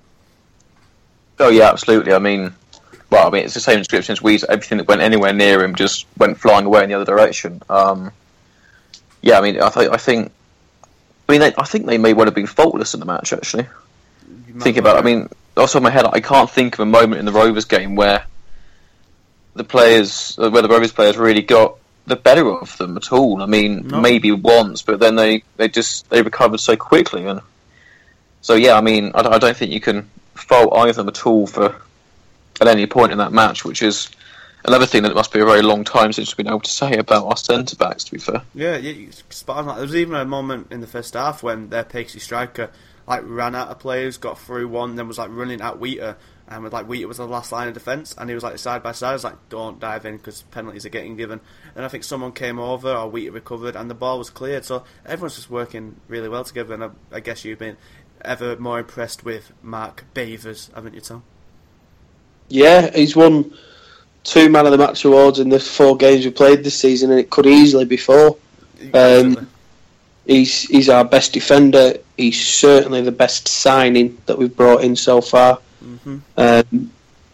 Oh yeah, absolutely. I mean, well, I mean, it's the same description as Weezer. Everything that went anywhere near him just went flying away in the other direction. Um, yeah, I mean, I, th- I think, I mean, they, I think they may well have been faultless in the match. Actually, thinking about, it, I mean, off the top of my head, I can't think of a moment in the Rovers game where the players, where the Rovers players really got the better of them at all. I mean, no. maybe once, but then they, they just they recovered so quickly, and so yeah, I mean, I, I don't think you can fault either of them at all for at any point in that match, which is another thing that it must be a very long time since we've been able to say about our centre backs. To be fair, yeah, yeah, spot on. There was even a moment in the first half when their pacey striker like ran out of players, got through one, then was like running at Wheater. And with like Wheater was the last line of defence, and he was like side by side. I was like, "Don't dive in because penalties are getting given." And I think someone came over, or Wheater recovered, and the ball was cleared. So everyone's just working really well together. And I, I guess you've been ever more impressed with Mark Beavers, haven't you, Tom? Yeah, he's won two Man of the Match awards in the four games we played this season, and it could easily be four. Um, he's he's our best defender. He's certainly the best signing that we've brought in so far. Mm-hmm. Um,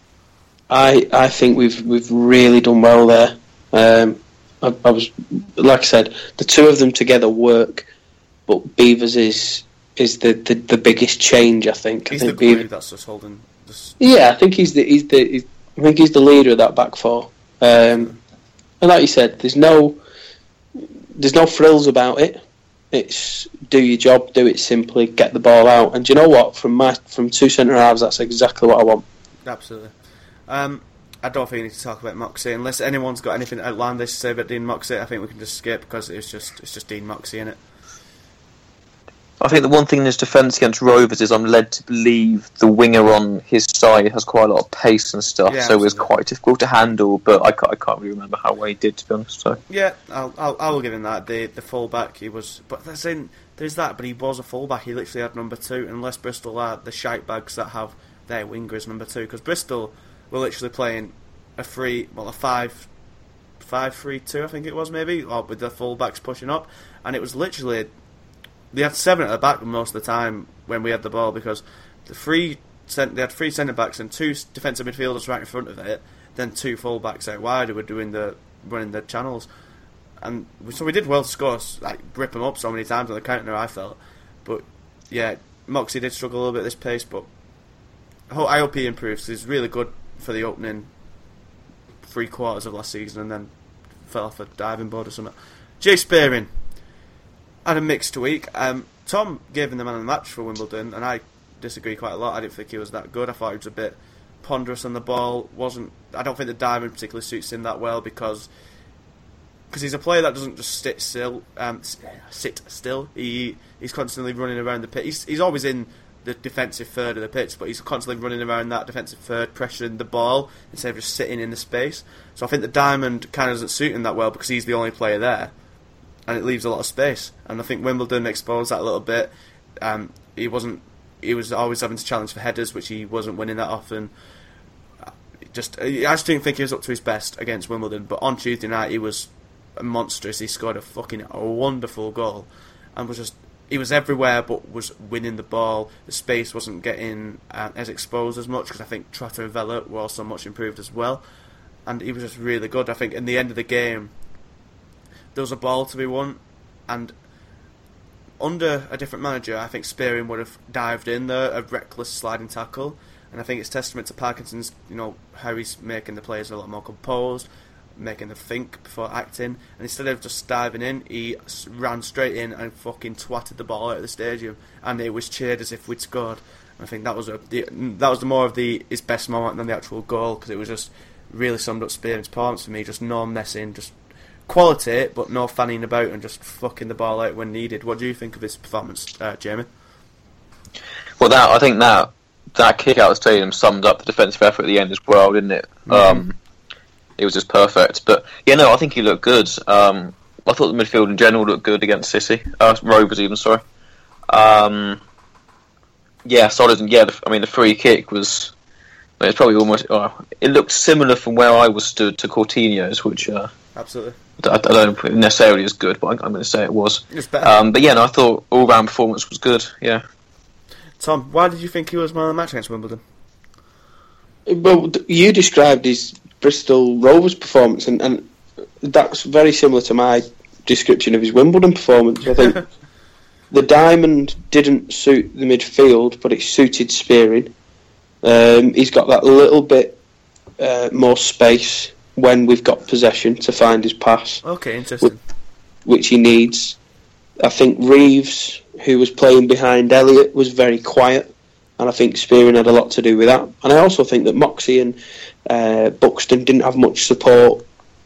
I I think we've we've really done well there. Um, I, I was like I said, the two of them together work, but Beavers is is the, the, the biggest change. I think. He's I think the glue Beavers, that's just holding. This... Yeah, I think he's the he's the he's, I think he's the leader of that back four. Um, and like you said, there's no there's no frills about it. It's do your job, do it simply, get the ball out. And do you know what? From my from two centre halves, that's exactly what I want. Absolutely. Um, I don't think we need to talk about Moxey unless anyone's got anything outlandish to say about Dean Moxey. I think we can just skip because it's just it's just Dean Moxey, innit? I think the one thing in his defence against Rovers is I'm led to believe the winger on his side has quite a lot of pace and stuff, yeah, so it was quite difficult to handle. But I can't, I can't really remember how well he did, to be honest. So yeah, I'll I'll, I'll give him that. The the fullback he was, but there's in there's that, but he was a fullback. He literally had number two, unless Bristol are the shite bags that have their winger as number two, because Bristol were literally playing a three, well a five, five three two, I think it was maybe, or with the fullbacks pushing up, and it was literally. They had seven at the back most of the time when we had the ball because the three they had three centre backs and two defensive midfielders right in front of it, then two full backs out wide who were doing the running the channels, and so we did well to score, like rip them up so many times on the counter. I felt, but yeah, Moxey did struggle a little bit at this pace, but I hope he improves. He's really good for the opening three quarters of last season and then fell off a diving board or something. Jay Spearing had a mixed week. Um, Tom gave him the man of the match for Wimbledon, and I disagree quite a lot. I didn't think he was that good. I thought he was a bit ponderous on the ball. wasn't I don't think the diving particularly suits him that well because because he's a player that doesn't just sit still. Um, sit still. He he's constantly running around the pitch. He's, he's always in the defensive third of the pitch, but he's constantly running around that defensive third, pressuring the ball instead of just sitting in the space. So I think the diamond kind of doesn't suit him that well because he's the only player there. And it leaves a lot of space, and I think Wimbledon exposed that a little bit. Um, he wasn't. He was always having to challenge for headers, which he wasn't winning that often. Just, I just didn't think he was up to his best against Wimbledon. But on Tuesday night, he was monstrous. He scored a fucking a wonderful goal, and was just. He was everywhere, but was winning the ball. The space wasn't getting uh, as exposed as much because I think Trotter and Vella were also much improved as well, and he was just really good. I think in the end of the game. There was a ball to be won, and under a different manager, I think Spearing would have dived in there, a reckless sliding tackle, and I think it's testament to Parkinson's, you know, how he's making the players a lot more composed, making them think before acting, and instead of just diving in, he ran straight in and fucking twatted the ball out of the stadium, and it was cheered as if we'd scored. And I think that was a, the, that was the more of the his best moment than the actual goal, because it was just really summed up Spearing's performance for me, just no messing, just quality, but no fanning about and just fucking the ball out when needed. What do you think of his performance, uh, Jamie? Well, that I think that that kick out of the stadium summed up the defensive effort at the end as well, didn't it? Mm-hmm. Um, it was just perfect. But yeah, no, I think he looked good. Um, I thought the midfield in general looked good against City, uh, Rovers even. Sorry. Um, Yeah, solid, and yeah, the, I mean the free kick was. It's probably almost. Oh, it looked similar from where I was stood to Coutinho's, which uh, absolutely. I, I don't know necessarily as good, but I'm, I'm going to say it was. It's better. Um, but yeah, no, I thought all round performance was good. Yeah. Tom, why did you think he was man of the match against Wimbledon? Well, you described his Bristol Rovers performance, and, and that's very similar to my description of his Wimbledon performance. I think the diamond didn't suit the midfield, but it suited Spearing. Um, he's got that little bit uh, more space when we've got possession to find his pass. Okay, interesting. Which, which he needs. I think Reeves, who was playing behind Elliott, was very quiet, and I think Spearing had a lot to do with that. And I also think that Moxie and uh, Buxton didn't have much support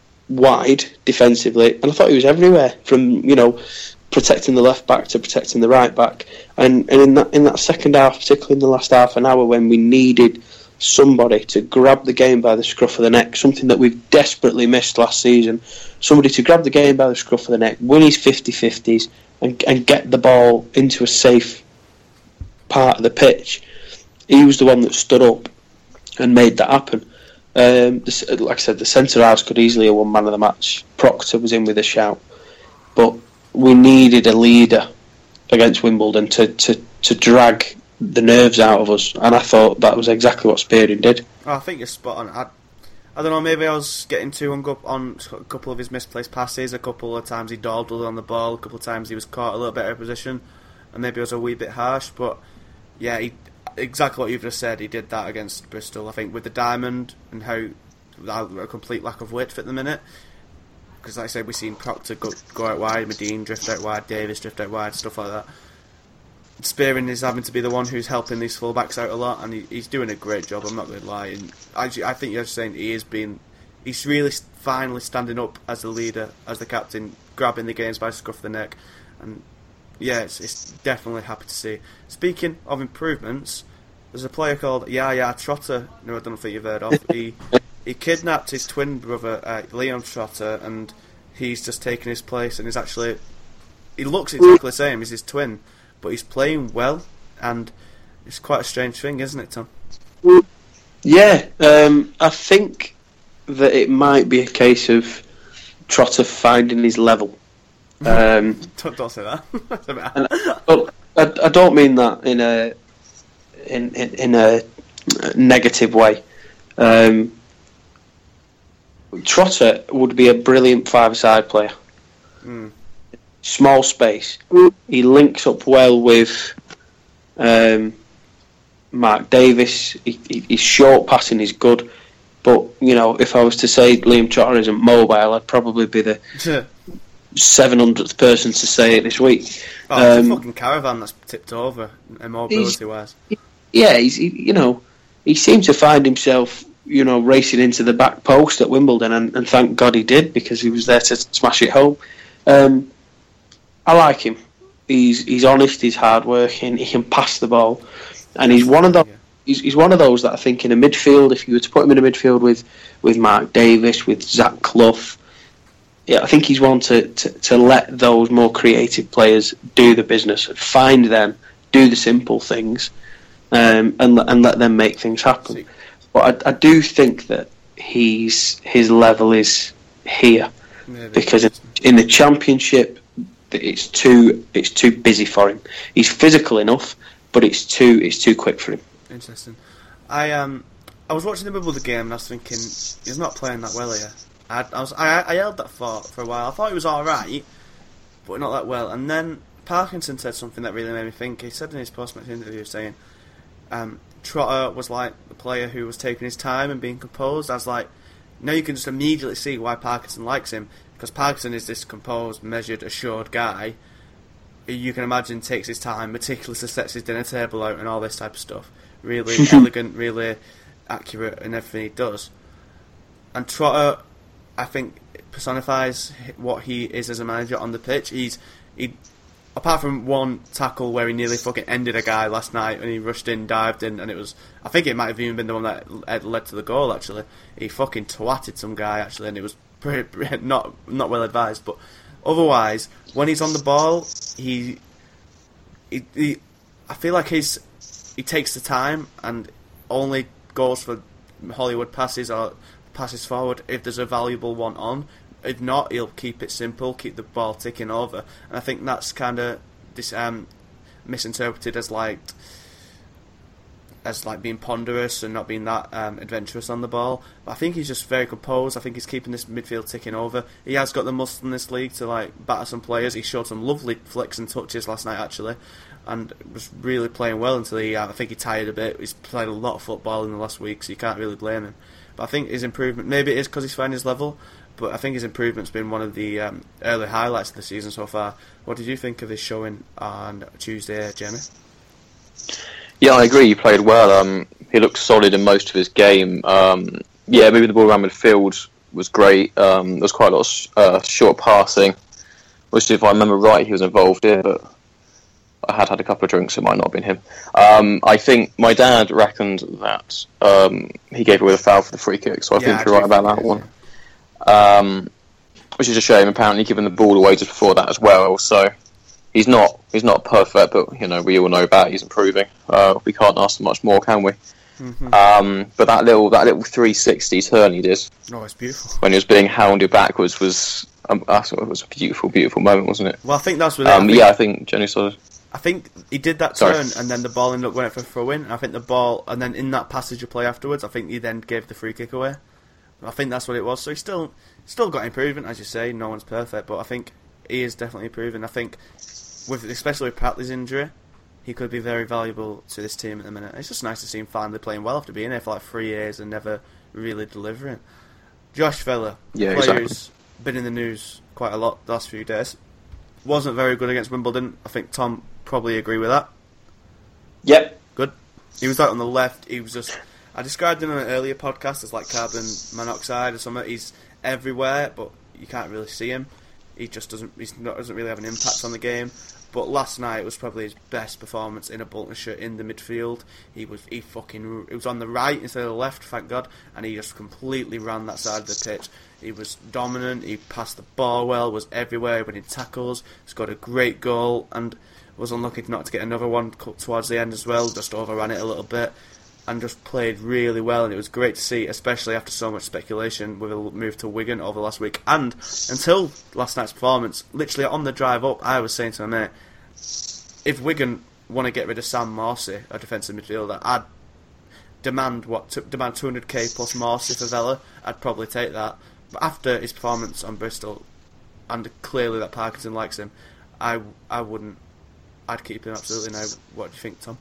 wide defensively, and I thought he was everywhere, from you know protecting the left back to protecting the right back. And and in that in that second half, particularly in the last half an hour, when we needed somebody to grab the game by the scruff of the neck, something that we've desperately missed last season, somebody to grab the game by the scruff of the neck, win his fifty-fifties, and, and get the ball into a safe part of the pitch. He was the one that stood up and made that happen. Um, the, like I said, the centre halves could easily have won man of the match. Proctor was in with a shout, but we needed a leader against Wimbledon to, to, to drag the nerves out of us, and I thought that was exactly what Spearing did. Oh, I think you're spot on. I, I don't know, maybe I was getting too hung up on a couple of his misplaced passes, a couple of times he dawdled on the ball, a couple of times he was caught a little bit out of position, and maybe it was a wee bit harsh, but yeah, he, exactly what you've just said, he did that against Bristol. I think with the diamond and how a complete lack of width at the minute, because like I said, we've seen Proctor go, go out wide, Medine drift out wide, Davis drift out wide, stuff like that. Spearing is having to be the one who's helping these fullbacks out a lot, and he, he's doing a great job, I'm not going to lie. And actually, I think you're saying he is being, he's really finally standing up as the leader, as the captain, grabbing the games by the scruff of the neck, and yeah, it's, it's definitely happy to see. Speaking of improvements, there's a player called Yaya Trotter, who I don't think you've heard of. he he kidnapped his twin brother, uh, Leon Trotter, and he's just taken his place, and he's actually, he looks exactly the same as his twin, but he's playing well, and it's quite a strange thing, isn't it, Tom? Yeah, um, I think that it might be a case of Trotter finding his level. Um, don't, don't say that. and, well, I, I don't mean that in a in in, in a negative way. Um, Trotter would be a brilliant five-a-side player. Mm. Small space. He links up well with um, Mark Davis. He, he, his short passing is good, but you know, if I was to say Liam Trotter isn't mobile, I'd probably be the seven hundredth person to say it this week. Oh, it's um, a fucking caravan that's tipped over, mobility-wise. Yeah, he's he, you know he seemed to find himself you know racing into the back post at Wimbledon, and, and thank God he did, because he was there to smash it home. Um, I like him. He's he's honest. He's hardworking. He can pass the ball, and he's one of those. He's, he's one of those that I think in a midfield, if you were to put him in a midfield with, with Mark Davis, with Zach Clough, yeah, I think he's one to, to, to let those more creative players do the business, find them, do the simple things, um, and and let them make things happen. But I, I do think that he's his level is here, Maybe. because in, in the Championship, it's too it's too busy for him. He's physical enough, but it's too it's too quick for him. Interesting. I um I was watching the Wimbledon game and I was thinking he's not playing that well here. I I was I, I held that thought for a while. I thought he was all right, but not that well. And then Parkinson said something that really made me think. He said in his post-match interview, saying um, Trotter was like the player who was taking his time and being composed. I was like, now you can just immediately see why Parkinson likes him, because Parkinson is this composed, measured, assured guy. You can imagine takes his time, meticulously sets his dinner table out and all this type of stuff. Really elegant, really accurate in everything he does. And Trotter, I think, personifies what he is as a manager on the pitch. He's he, apart from one tackle where he nearly fucking ended a guy last night and he rushed in, dived in, and it was, I think it might have even been the one that led to the goal. Actually, he fucking twatted some guy actually, and it was pretty, pretty, not not well advised. But otherwise, when he's on the ball, he, he, he I feel like he's. he takes the time and only goes for Hollywood passes or passes forward if there's a valuable one on. If not, he'll keep it simple, keep the ball ticking over, and I think that's kind of this um, misinterpreted as like as like being ponderous and not being that um, adventurous on the ball. But I think he's just very composed. I think he's keeping this midfield ticking over. He has got the muscle in this league to like batter some players. He showed some lovely flicks and touches last night actually, and was really playing well until he. Uh, I think he tired a bit. He's played a lot of football in the last week, so you can't really blame him. But I think his improvement, maybe it is because he's found his level, but I think his improvement's been one of the um, early highlights of the season so far. What did you think of his showing on Tuesday, Jamie? Yeah, I agree. He played well. Um, he looked solid in most of his game. Um, yeah, moving the ball around midfield was great. Um, there was quite a lot of uh, short passing, which, if I remember right, he was involved in. But I had had a couple of drinks, so it might not have been him. Um, I think my dad reckoned that um, he gave away the foul for the free kick, so I yeah, think I you're right about that is, one. Yeah. Um, which is a shame. Apparently, given the ball away just before that as well. So. He's not. He's not perfect, but you know we all know about he's improving. Uh, we can't ask for much more, can we? Mm-hmm. Um, but that little that little three sixty turn he did, oh, it's beautiful. when he was being hounded backwards was um, I thought it was a beautiful, beautiful moment, wasn't it? Well, I think that's what. Um, I think, yeah, I think Jenny saw it. I think he did that Sorry. turn, and then the ball ended up going for a throw in. And I think the ball, and then in that passage of play afterwards, I think he then gave the free kick away. I think that's what it was. So he's still still got improvement, as you say. No one's perfect, but I think he is definitely improving. I think. With, especially with Pratley's injury, he could be very valuable to this team at the minute. It's just nice to see him finally playing well after being here for like three years and never really delivering. Josh Vela, Yeah, player exactly. who's been in the news quite a lot the last few days, wasn't very good against Wimbledon. I think Tom probably agree with that. Yep. Good. He was out on the left. He was just. I described him in an earlier podcast as like carbon monoxide or something. He's everywhere, but you can't really see him. He just doesn't. He's not doesn't really have an impact on the game. But last night was probably his best performance in a Bolton shirt in the midfield. He was he fucking he was on the right instead of the left, thank God, and he just completely ran that side of the pitch. He was dominant. He passed the ball well. Was everywhere, winning tackles. Scored a great goal and was unlucky not to get another one towards the end as well. Just overran it a little bit. And just played really well, and it was great to see, especially after so much speculation with a move to Wigan over the last week. And until last night's performance, literally on the drive up, I was saying to my mate, if Wigan want to get rid of Sam Morsey, a defensive midfielder, I'd demand what t- demand two hundred k plus Morsey for Vela. I'd probably take that. But after his performance on Bristol, and clearly that Parkinson likes him, I, I wouldn't. I'd keep him absolutely now. What do you think, Tom?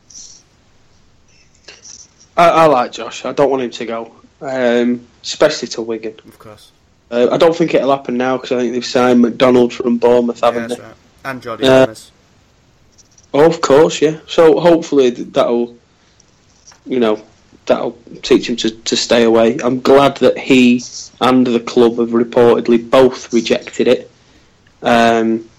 I, I like Josh. I don't want him to go, um, especially to Wigan. Of course. Uh, I don't think it'll happen now because I think they've signed McDonald from Bournemouth, haven't Yeah, that's they? right. And Jordi Uh, Thomas. Oh, of course, yeah. So hopefully th- that'll, you know, that'll teach him to, to stay away. I'm glad that he and the club have reportedly both rejected it. Um,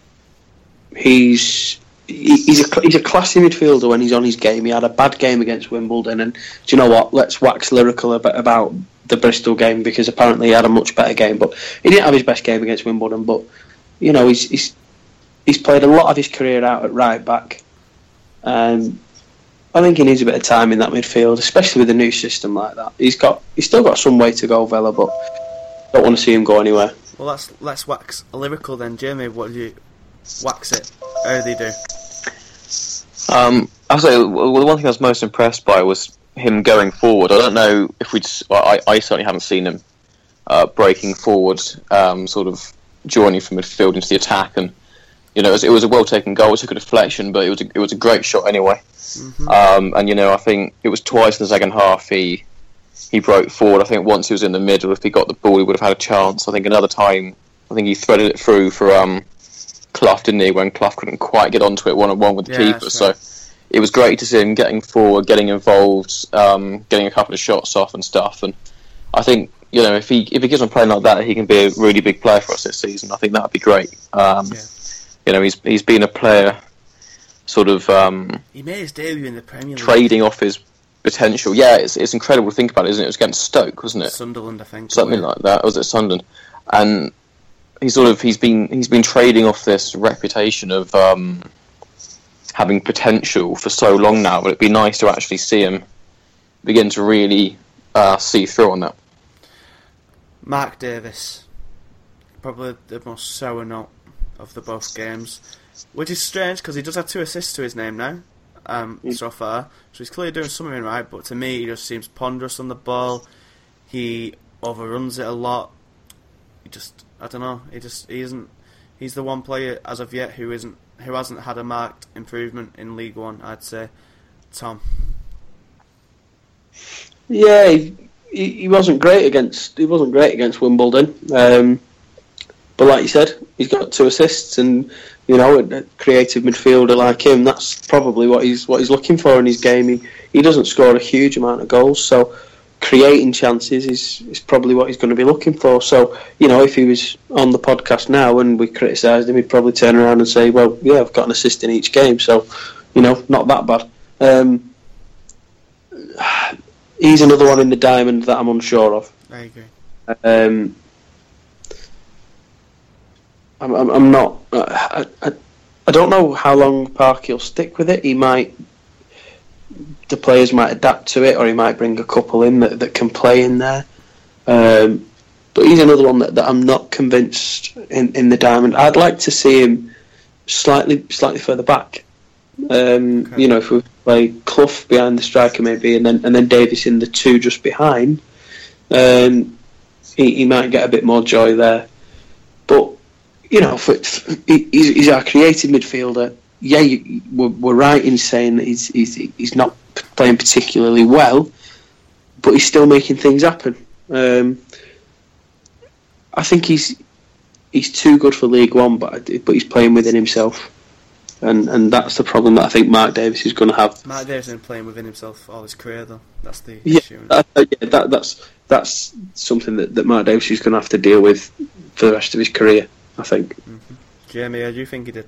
he's he, he's a he's a classy midfielder when he's on his game. He had a bad game against Wimbledon, and do you know what? Let's wax lyrical about, about the Bristol game because apparently he had a much better game, but he didn't have his best game against Wimbledon. But you know, he's he's he's played a lot of his career out at right back. Um, I think he needs a bit of time in that midfield, especially with a new system like that. He's got he's still got some way to go, Vela, but don't want to see him go anywhere. Well, let's let's wax lyrical then, Jamie. What do you wax it? How do you do? Um, I say well, the one thing I was most impressed by was him going forward. I don't know if we'd. Well, I, I certainly haven't seen him uh, breaking forward, um, sort of joining from midfield into the attack, and you know, it was, it was a well taken goal. It took a deflection, but it was a, it was a great shot anyway. Mm-hmm. Um, and you know, I think it was twice in the second half he he broke forward. I think once he was in the middle, if he got the ball, he would have had a chance. I think another time, I think he threaded it through for um, Clough, didn't he? When Clough couldn't quite get onto it one on one with the Yeah, keeper. that's So right. it was great to see him getting forward, getting involved, um, getting a couple of shots off and stuff. And I think you know if he if he keeps on playing like that, he can be a really big player for us this season. I think that would be great. Um, Yeah. You know, he's he's been a player, sort of. Um, He made his debut in the Premier League. trading off his potential. Yeah, it's it's incredible to think about, isn't it? It was against Stoke, wasn't it? Sunderland, I think. Something away. like that. Or was it Sunderland? And he's sort of he's been he's been trading off this reputation of um, having potential for so long now, but it'd be nice to actually see him begin to really uh, see through on that. Mark Davis, probably the most sour note of the both games, which is strange because he does have two assists to his name now, um, mm. so far. So he's clearly doing something right. But to me, he just seems ponderous on the ball. He overruns it a lot. He just, I don't know. He just, he isn't. He's the one player as of yet who isn't, who hasn't had a marked improvement in League One. I'd say, Tom. Yeah, he, he wasn't great against. He wasn't great against Wimbledon. Um, but like you said, he's got two assists, and you know, a creative midfielder like him, that's probably what he's what he's looking for in his game. He he doesn't score a huge amount of goals, so creating chances is, is probably what he's going to be looking for. So, you know, if he was on the podcast now and we criticised him, he'd probably turn around and say, well, yeah, I've got an assist in each game, so, you know, not that bad. Um, he's another one in the diamond that I'm unsure of. I agree. Um, I'm, I'm, I'm not... I, I, I don't know how long Parky will stick with it. He might... The players might adapt to it, or he might bring a couple in that, that can play in there. Um, but he's another one that, that I'm not convinced in, in the diamond. I'd like to see him slightly slightly further back. Um, okay. You know, if we play Clough behind the striker maybe, and then and then Davis in the two just behind, um, he, he might get a bit more joy there. But you know, for, for, he's, he's our creative midfielder. Yeah, you, we're, we're right in saying that he's, he's he's not playing particularly well, but he's still making things happen. Um, I think he's he's too good for League One, but but he's playing within himself, and and that's the problem that I think Mark Davis is going to have. Mark Davis has been playing within himself all his career, though. That's the yeah, issue. uh, yeah, that that's that's something that, that Mark Davis is going to have to deal with for the rest of his career, I think. Mm-hmm. Jamie, how do you think he did?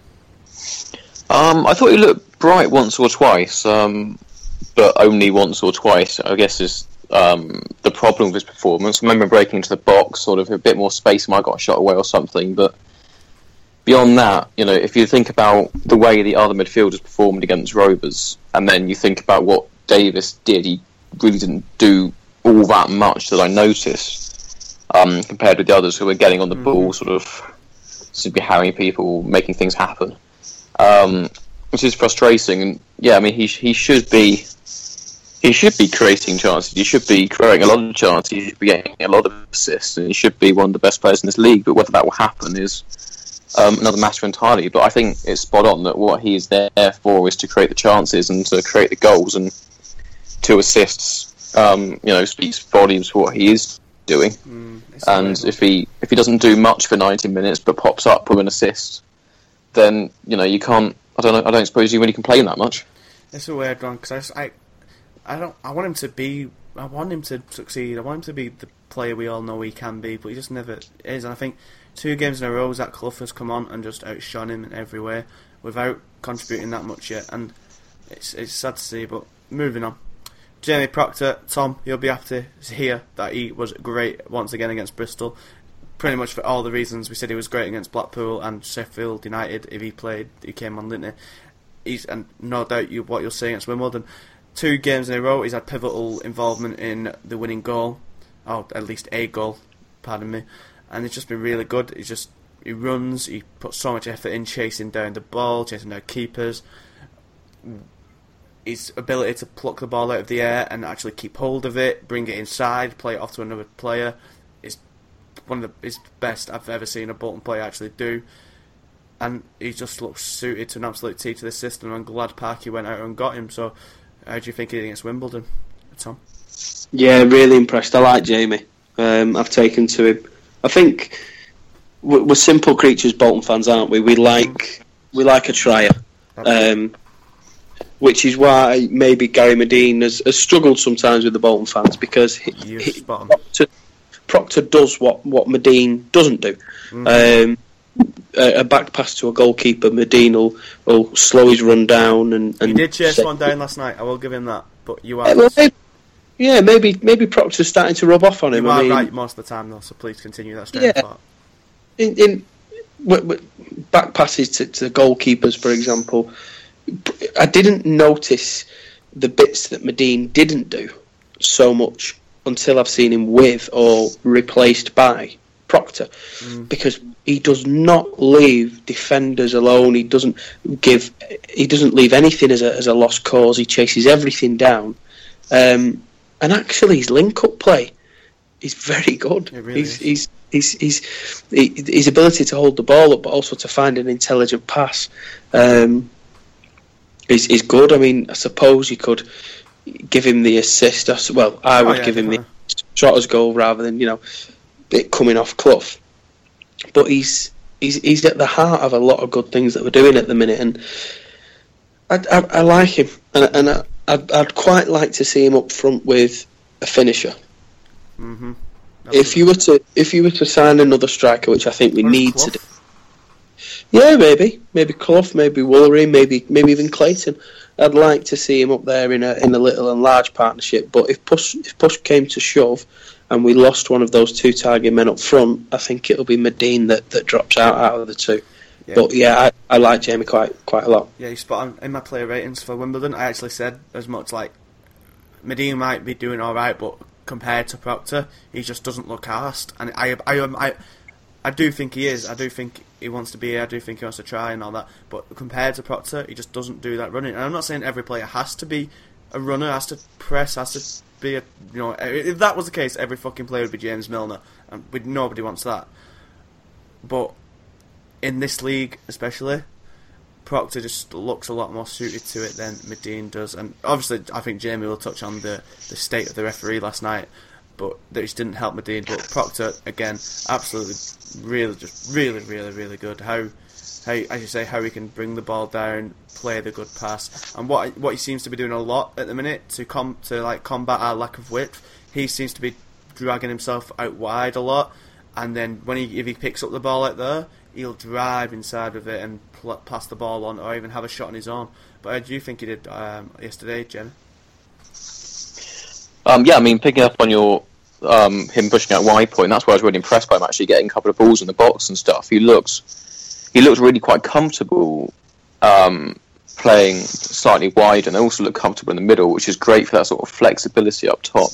Um, I thought he looked bright once or twice, um, but only once or twice, I guess, is um, the problem with his performance. I remember breaking into the box, sort of a bit more space, might got shot away or something, but beyond that, you know, if you think about the way the other midfielders performed against Rovers, and then you think about what Davis did, he really didn't do all that much that I noticed, um, compared with the others who were getting on the mm-hmm. ball, sort of simply harrying people, making things happen. Um, which is frustrating, and yeah, I mean, he he should be he should be creating chances. He should be creating a lot of chances. He should be getting a lot of assists, and he should be one of the best players in this league. But whether that will happen is um, another matter entirely. But I think it's spot on that what he is there for is to create the chances and to create the goals, and two assists, um, you know, speaks volumes for what he is doing. Mm, and if he if he doesn't do much for ninety minutes but pops up with an assist, then you know you can't. I don't know. I don't suppose you really complain that much. It's a weird one because I, I, I don't. I want him to be. I want him to succeed. I want him to be the player we all know he can be, but he just never is. And I think two games in a row, Zach Clough has come on and just outshone him in every way without contributing that much yet. And it's it's sad to see. But moving on, Jamie Proctor, Tom, you'll be happy to hear that he was great once again against Bristol. Pretty much for all the reasons we said he was great against Blackpool and Sheffield United. If he played, he came on, didn't he? He's, and no doubt you what you're saying against Wimbledon. Two games in a row, he's had pivotal involvement in the winning goal, or at least a goal, pardon me. And it's just been really good. He just he runs, he puts so much effort in chasing down the ball, chasing down keepers. His ability to pluck the ball out of the air and actually keep hold of it, bring it inside, play it off to another player, is one of the is best I've ever seen a Bolton player actually do, and he just looks suited to an absolute T to the system. I'm glad Parky went out and got him. So, how do you think he did against Wimbledon, Tom? Yeah, really impressed. I like Jamie. Um, I've taken to him. I think we're, we're simple creatures, Bolton fans, aren't we? We like we like a trier, um, which is why maybe Gary Medine has, has struggled sometimes with the Bolton fans because he, he, Proctor, Proctor does what, what Medine doesn't do. Mm. Um, a, a back pass to a goalkeeper, Medine will, will slow his run down. And, and he did chase one down last night, I will give him that. But you are... Yeah, well, maybe, yeah, maybe maybe Proctor's starting to rub off on him. You are I mean, right most of the time, though, so please continue that straight yeah, in, in w- w- back passes to, to goalkeepers, for example, I didn't notice the bits that Medine didn't do so much until I've seen him with or replaced by Proctor, mm. because he does not leave defenders alone. He doesn't give. He doesn't leave anything as a as a lost cause. He chases everything down, um, and actually his link-up play is very good. It really he's, is. he's he's he's he, his ability to hold the ball up, but also to find an intelligent pass, um, is is good. I mean, I suppose you could give him the assist. Well, I would oh, yeah, give him the shotter's goal rather than, you know, it coming off Clough. But he's he's he's at the heart of a lot of good things that we're doing at the minute, and I, I, I like him, and, and I, I'd, I'd quite like to see him up front with a finisher. Mm-hmm. If you were to if you were to sign another striker, which I think we Where's need Clough? to do, yeah, maybe maybe Clough, maybe Woolery, maybe maybe even Clayton. I'd like to see him up there in a in a little and large partnership. But if push if push came to shove, and we lost one of those two target men up front, I think it'll be Medine that, that drops out out of the two. Yeah. But yeah, I, I like Jamie quite quite a lot. Yeah, he's spot on. In my player ratings for Wimbledon, I actually said as much, like, Medine might be doing all right, but compared to Proctor, he just doesn't look arsed. And I, I, I, I, I do think he is. I do think he wants to be here. I do think he wants to try and all that. But compared to Proctor, he just doesn't do that running. And I'm not saying every player has to be a runner, has to press, has to be a, you know, if that was the case, every fucking player would be James Milner, and we, nobody wants that. But in this league, especially, Proctor just looks a lot more suited to it than Medine does. And obviously, I think Jamie will touch on the, the state of the referee last night, but that just didn't help Medine. But Proctor, again, absolutely, really, just really, really, really good. How, how, as you say, how he can bring the ball down, play the good pass, and what what he seems to be doing a lot at the minute to com to like combat our lack of width. He seems to be dragging himself out wide a lot, and then when he if he picks up the ball out there, he'll drive inside with it and pl pass the ball on, or even have a shot on his own. But how do you think he did um, yesterday, Jen? Um, yeah, I mean, picking up on your um, him pushing out wide point, that's why I was really impressed by him actually getting a couple of balls in the box and stuff. He looks he looks really quite comfortable um, playing slightly wide, and they also look comfortable in the middle, which is great for that sort of flexibility up top.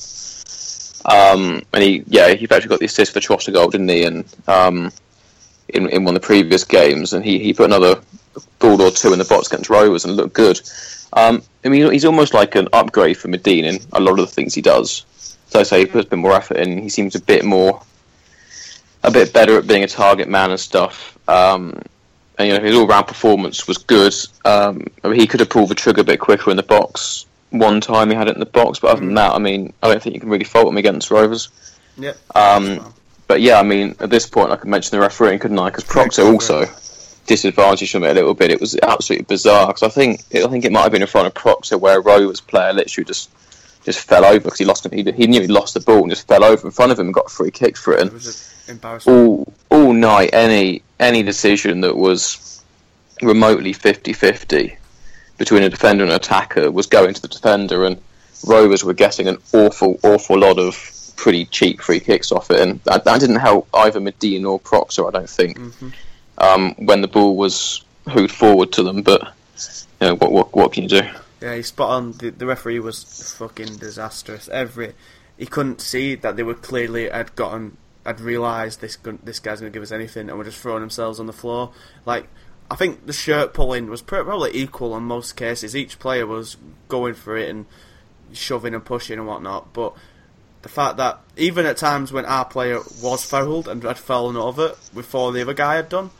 Um, and he, yeah, he actually got the assist for the Trossard goal, didn't he? And um, in in one of the previous games, and he, he put another ball or two in the box against Rovers and looked good. Um, I mean, he's almost like an upgrade for Medine in a lot of the things he does. So I say he puts a bit more effort in. He seems a bit more, a bit better at being a target man and stuff. Um, and you know, his all-round performance was good. Um, I mean, he could have pulled the trigger a bit quicker in the box. One time he had it in the box, but other than that, I mean, I don't think you can really fault him against Rovers. Yeah. Um, but yeah, I mean, at this point, I could mention the refereeing, couldn't I? Because Proctor also disadvantaged from it a little bit. It was absolutely bizarre because I think I think it might have been in front of Proctor where a Rovers player literally just just fell over because he lost he, he knew he lost the ball and just fell over in front of him and got a free kick for it. And it was embarrassing. all all night, any any decision that was remotely fifty-fifty between a defender and an attacker was going to the defender, and Rovers were getting an awful awful lot of pretty cheap free kicks off it, and that, that didn't help either Medine or Proctor, I don't think. Mm-hmm. Um, when the ball was hooed forward to them, but you know, what what what can you do? Yeah, he's spot on. The, the referee was fucking disastrous. Every he couldn't see that they were clearly had gotten, had realised this this guy's going to give us anything, and were just throwing themselves on the floor. Like, I think the shirt pulling was probably equal in most cases. Each player was going for it and shoving and pushing and whatnot, but the fact that even at times when our player was fouled and had fallen over before the other guy had done,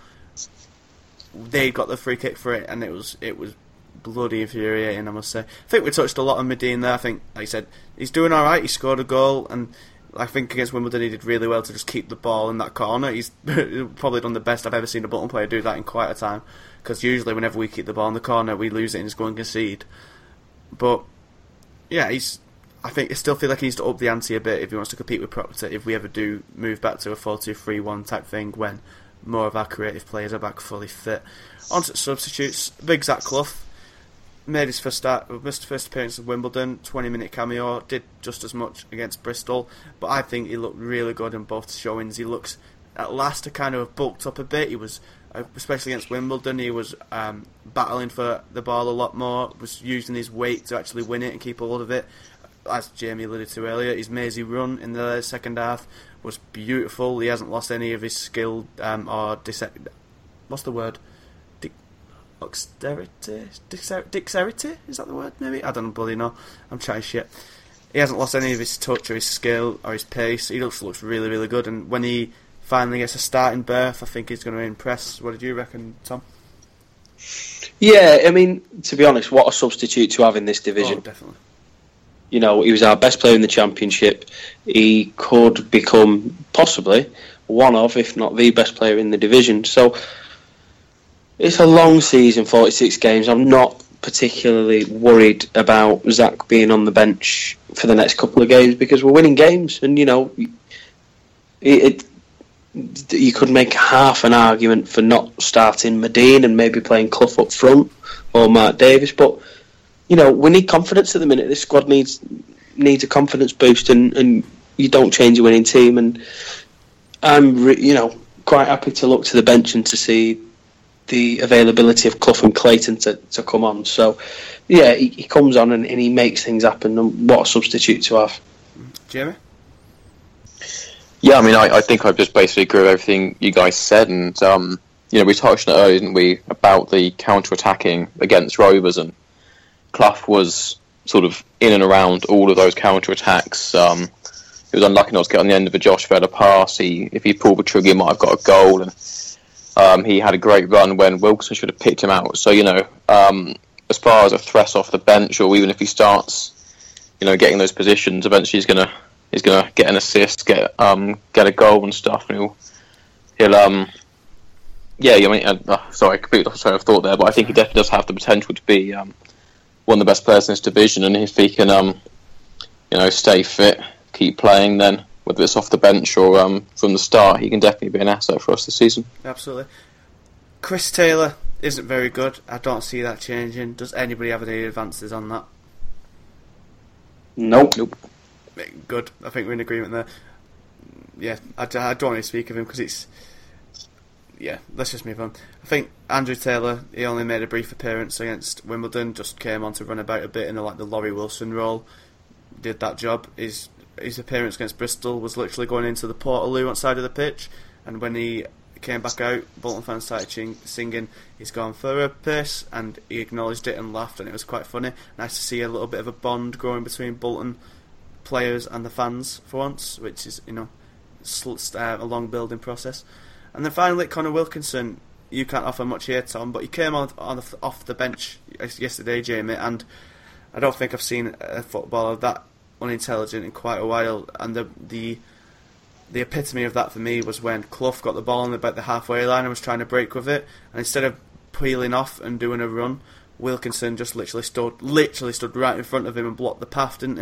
they got the free kick for it, and it was it was bloody infuriating, I must say. I think we touched a lot on Medine there. I think, like I said, he's doing alright. He scored a goal, and I think against Wimbledon he did really well to just keep the ball in that corner. He's probably done the best I've ever seen a Bolton player do that in quite a time, because usually whenever we keep the ball in the corner we lose it and just go and concede. But yeah, he's I think I still feel like he needs to up the ante a bit if he wants to compete with Proctor, if we ever do move back to a four two three one type thing when more of our creative players are back fully fit. On to substitutes. Big Zach Clough made his first start, missed first appearance at Wimbledon, twenty minute cameo, did just as much against Bristol, but I think he looked really good in both showings. He looks at last to kind of bulked up a bit. He was especially against Wimbledon. He was um, battling for the ball a lot more, was using his weight to actually win it and keep hold of it. As Jamie alluded to earlier, his mazy run in the second half was beautiful. He hasn't lost any of his skill um, or dis- what's the word? Di- dexterity? Dexter- dexterity? Is that the word? Maybe I don't bloody know. I'm trying shit. He hasn't lost any of his touch or his skill or his pace. He looks looks really really good. And when he finally gets a starting berth, I think he's going to impress. What did you reckon, Tom? Yeah, I mean, to be honest, what a substitute to have in this division. Oh, definitely. You know, he was our best player in the Championship. He could become possibly one of, if not the best player in the division. So it's a long season, forty-six games. I'm not particularly worried about Zach being on the bench for the next couple of games because we're winning games. And, you know, it, it, you could make half an argument for not starting Madine and maybe playing Clough up front or Mark Davis, but you know, we need confidence at the minute. This squad needs needs a confidence boost, and, and you don't change a winning team. And I'm, re- you know, quite happy to look to the bench and to see the availability of Clough and Clayton to, to come on. So, yeah, he, he comes on and, and he makes things happen. And what a substitute to have. Jeremy? Yeah, I mean, I, I think I just basically agree with everything you guys said, and um, you know, we touched on it earlier, didn't we, about the counter-attacking against Rovers, and Clough was sort of in and around all of those counter-attacks. Um, he was unlucky not to get on the end of a Josh Vela pass. He, if he pulled the trigger, he might have got a goal. And um, he had a great run when Wilson should have picked him out. So, you know, um, as far as a threat off the bench, or even if he starts, you know, getting those positions, eventually he's gonna he's gonna get an assist, get um, get a goal and stuff, and he'll he'll um. Yeah, I mean, uh, oh, sorry, I completely lost train of thought there, but I think he definitely does have the potential to be um, one of the best players in this division, and if he can, um, you know, stay fit, keep playing, then whether it's off the bench or um, from the start, he can definitely be an asset for us this season. Absolutely. Chris Taylor isn't very good. I don't see that changing. Does anybody have any advances on that? Nope. Nope. Good. I think we're in agreement there. Yeah, I, I don't want to speak of him because it's... Yeah, let's just move on. I think Andrew Taylor, he only made a brief appearance against Wimbledon, just came on to run about a bit in the, like the Laurie Wilson role, did that job. His his appearance against Bristol was literally going into the Portaloo on side of the pitch, and when he came back out, Bolton fans started ching, singing he's gone for a piss, and he acknowledged it and laughed, and it was quite funny. Nice to see a little bit of a bond growing between Bolton players and the fans for once, which is, you know, a long building process. And then finally, Connor Wilkinson. You can't offer much here, Tom, but he came on, on the, off the bench yesterday, Jamie, and I don't think I've seen a footballer that unintelligent in quite a while. And the the the epitome of that for me was when Clough got the ball on about the halfway line and was trying to break with it, and instead of peeling off and doing a run, Wilkinson just literally stood literally stood right in front of him and blocked the path, didn't he?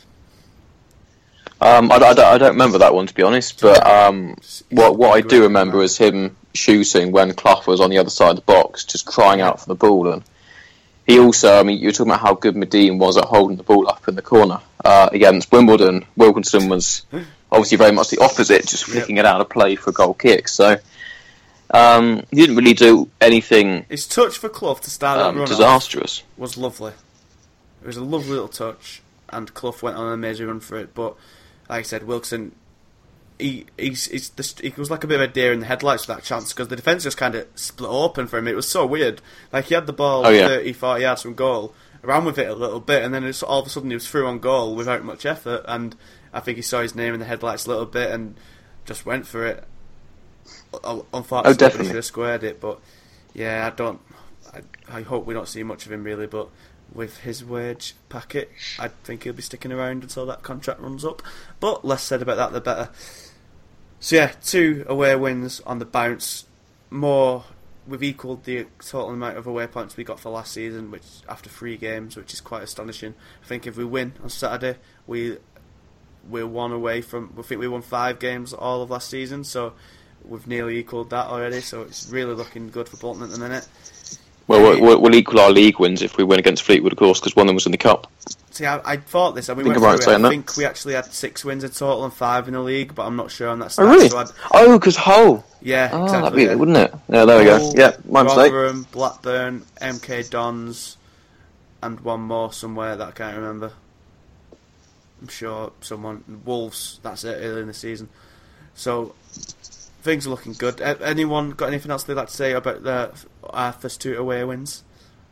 Um, I, I, don't, I don't remember that one, to be honest, but um, what what I do remember is him shooting when Clough was on the other side of the box, just crying out for the ball. And he also, I mean, you were talking about how good Madine was at holding the ball up in the corner. Uh, against Wimbledon, Wilkinson was obviously very much the opposite, just flicking yep. it out of play for a goal kick. So um, he didn't really do anything. His touch for Clough to start um, that run disastrous was lovely. It was a lovely little touch, and Clough went on an amazing run for it, but like I said, Wilson, he he's, he's the, he was like a bit of a deer in the headlights for that chance because the defence just kind of split open for him. It was so weird. Like he had the ball oh, yeah. thirty, forty yards from goal, ran with it a little bit, and then it's, all of a sudden he was through on goal without much effort. And I think he saw his name in the headlights a little bit and just went for it. Unfortunately, oh, definitely. he should have squared it. But yeah, I don't. I, I hope we don't see much of him really, but. With his wage packet, I think he'll be sticking around until that contract runs up. But less said about that, the better. So yeah, two away wins on the bounce. More, we've equalled the total amount of away points we got for last season, which after three games, which is quite astonishing. I think if we win on Saturday, we we're one away from. I think we won five games all of last season, so we've nearly equalled that already. So it's really looking good for Bolton at the minute. Well, we'll, we'll equal our league wins if we win against Fleetwood, of course, because one of them was in the Cup. See, I, I thought this, and we Think went about through it. saying I that. think we actually had six wins in total and five in the league, but I'm not sure on that. Oh, really? So I'd, Oh, because Hull. yeah, Oh, exactly. that'd be yeah. it, wouldn't it? Yeah, there we Hull, go. Yeah, my mistake. Rotherham, Blackburn, M K Dons, and one more somewhere that I can't remember. I'm sure someone Wolves. That's it. Early in the season, so things are looking good. Uh, anyone got anything else they'd like to say about the uh, first two away wins?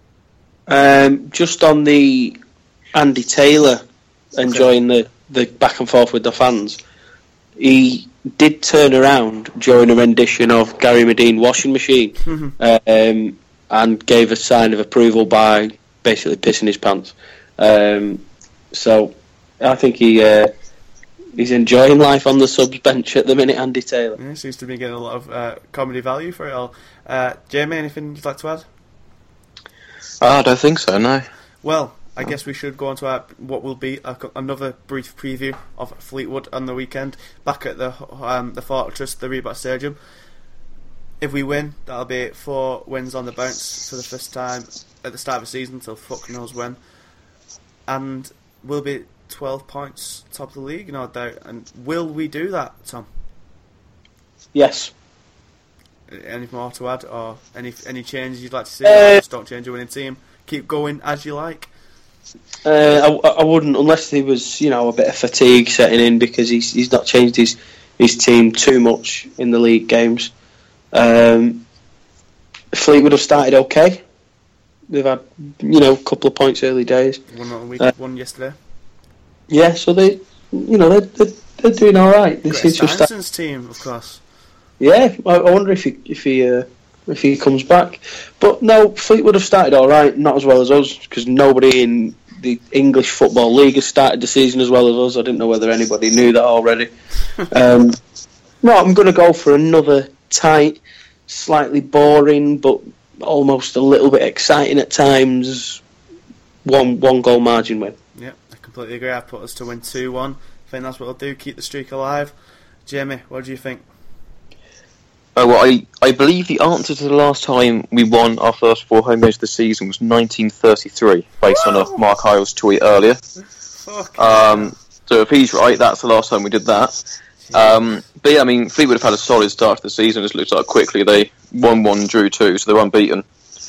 Um, just on the Andy Taylor enjoying the, the back and forth with the fans, he did turn around during a rendition of Gary Medine Washing Machine um, and gave a sign of approval by basically pissing his pants. Um, so I think he uh, he's enjoying life on the subs bench at the minute, Andy Taylor. Yeah, seems to be getting a lot of uh, comedy value for it all. Uh, Jamie, anything you'd like to add? Oh, I don't think so, no. Well, I guess we should go on to our, what will be a, another brief preview of Fleetwood on the weekend, back at the um, the Fortress, the Reebok Stadium. If we win, that'll be four wins on the bounce for the first time at the start of the season, until fuck knows when. And we'll be twelve points top of the league, no doubt. And will we do that, Tom? Yes. Any more to add, or any any changes you'd like to see? Uh, Just don't change your winning team. Keep going as you like. Uh, I, I wouldn't, unless there was, you know, a bit of fatigue setting in, because he's he's not changed his his team too much in the league games. Um, Fleetwood have started okay. They've had, you know, a couple of points early days. One on the week, Uh, one yesterday. Yeah, so they, you know, they're they're, they're doing all right. This Greg is just Steinson's team, of course. Yeah, I, I wonder if he if he uh, if he comes back. But no, Fleetwood have started all right, not as well as us, because nobody in the English Football League has started the season as well as us. I didn't know whether anybody knew that already. um, no, I'm going to go for another tight, slightly boring, but almost a little bit exciting at times. One one goal margin win. Yeah, I completely agree. I put us to win two one. I think that's what we'll do. Keep the streak alive. Jamie, what do you think? Oh, well, I, I believe the answer to the last time we won our first four home games of the season was nineteen thirty-three, based on a Mark Hiles tweet earlier. Fuck Um, so if he's right, that's the last time we did that. Um, but yeah, I mean, Fleetwood have had a solid start to the season. It looks like quickly they won one, drew two, so they're unbeaten.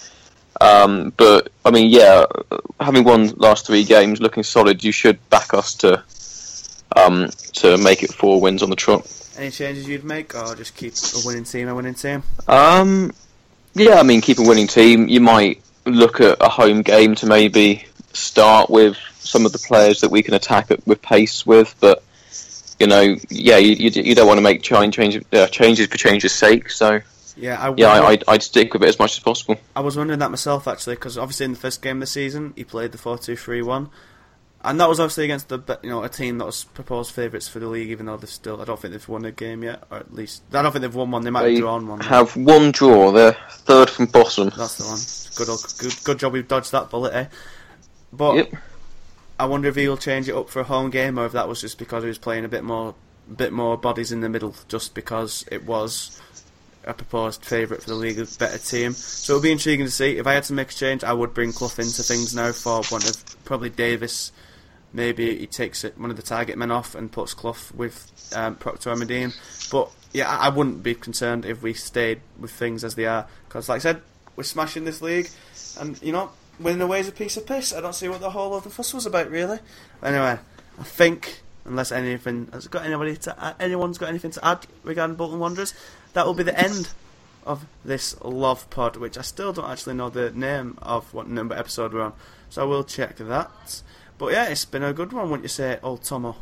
Um, but I mean, yeah, having won last three games, looking solid, you should back us to um, to make it four wins on the trot. Any changes you'd make, or just keep a winning team a winning team? Um, yeah, I mean, keep a winning team. You might look at a home game to maybe start with some of the players that we can attack it with pace with, but you know, yeah, you you, you don't want to make change, change uh, changes for change's sake. So Yeah, I yeah, I, wonder- I'd, I'd stick with it as much as possible. I was wondering that myself, actually, because obviously in the first game of the season he played the four two three one, and that was obviously against the be- you know a team that was proposed favourites for the league, even though they've still I don't think they've won a game yet, or at least I don't think they've won one. They might They have drawn one. have one draw. They're third from bottom. That's the one. Good, old, good, good job we've dodged that bullet, eh? But Yep. I wonder if he'll change it up for a home game, or if that was just because he was playing a bit more, bit more bodies in the middle, just because it was a proposed favourite for the league, a better team. So it'll be intriguing to see. If I had to make a change, I would bring Clough into things now for one of probably Davis. Maybe he takes it, one of the target men off and puts Clough with um, Proctor and Medine. But yeah, I I wouldn't be concerned if we stayed with things as they are, because like I said, we're smashing this league, and you know, winning away is a piece of piss. I don't see what the whole of the fuss was about, really. Anyway, I think, unless anything has got anybody to add, anyone's got anything to add regarding Bolton Wanderers, that will be the end of this Love Pod, which I still don't actually know the name of what number episode we're on, so I will check that. But yeah, it's been a good one, wouldn't you say, old Tomo?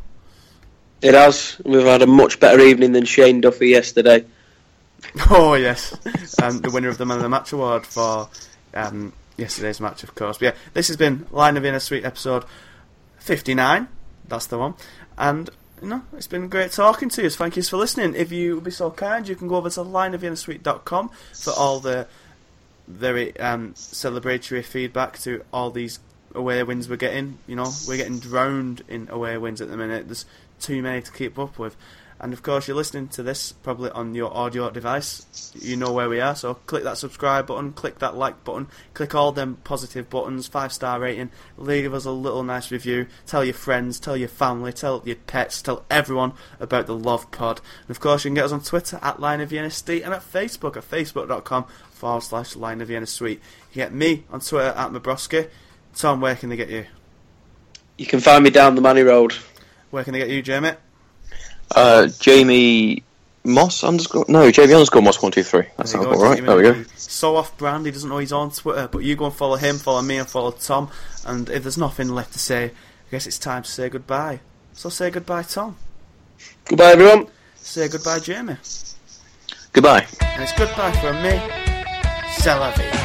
It has. We've had a much better evening than Shane Duffy yesterday. Oh yes, um, the winner of the Man of the Match award for um, yesterday's match, of course. But yeah, this has been Line of Inner Suite episode fifty-nine. That's the one. And you know, it's been great talking to you. Thank you for listening. If you would be so kind, you can go over to line of inner suite dot com for all the very um, celebratory feedback to all these away wins we're getting. You know, we're getting drowned in away wins at the minute. There's too many to keep up with. And of course, you're listening to this probably on your audio device. You know where we are, so click that subscribe button, click that like button, click all them positive buttons, five star rating, leave us a little nice review, tell your friends, tell your family, tell your pets, tell everyone about the Love Pod. And of course, you can get us on Twitter at Line of Vienna Street and at Facebook at facebook.com forward slash Line of Vienna Street. You get me on Twitter at Mabroski. Tom, where can they get you? You can find me down the Manny Road. Where can they get you, Jamie? Uh, Jamie Moss underscore no Jamie underscore Moss one two three. That sounds all right. There we go. So off brand, he doesn't know he's on Twitter, but you go and follow him, follow me, and follow Tom. And if there's nothing left to say, I guess it's time to say goodbye. So say goodbye, Tom. Goodbye, everyone. Say goodbye, Jamie. Goodbye. And it's goodbye from me. C'est la vie.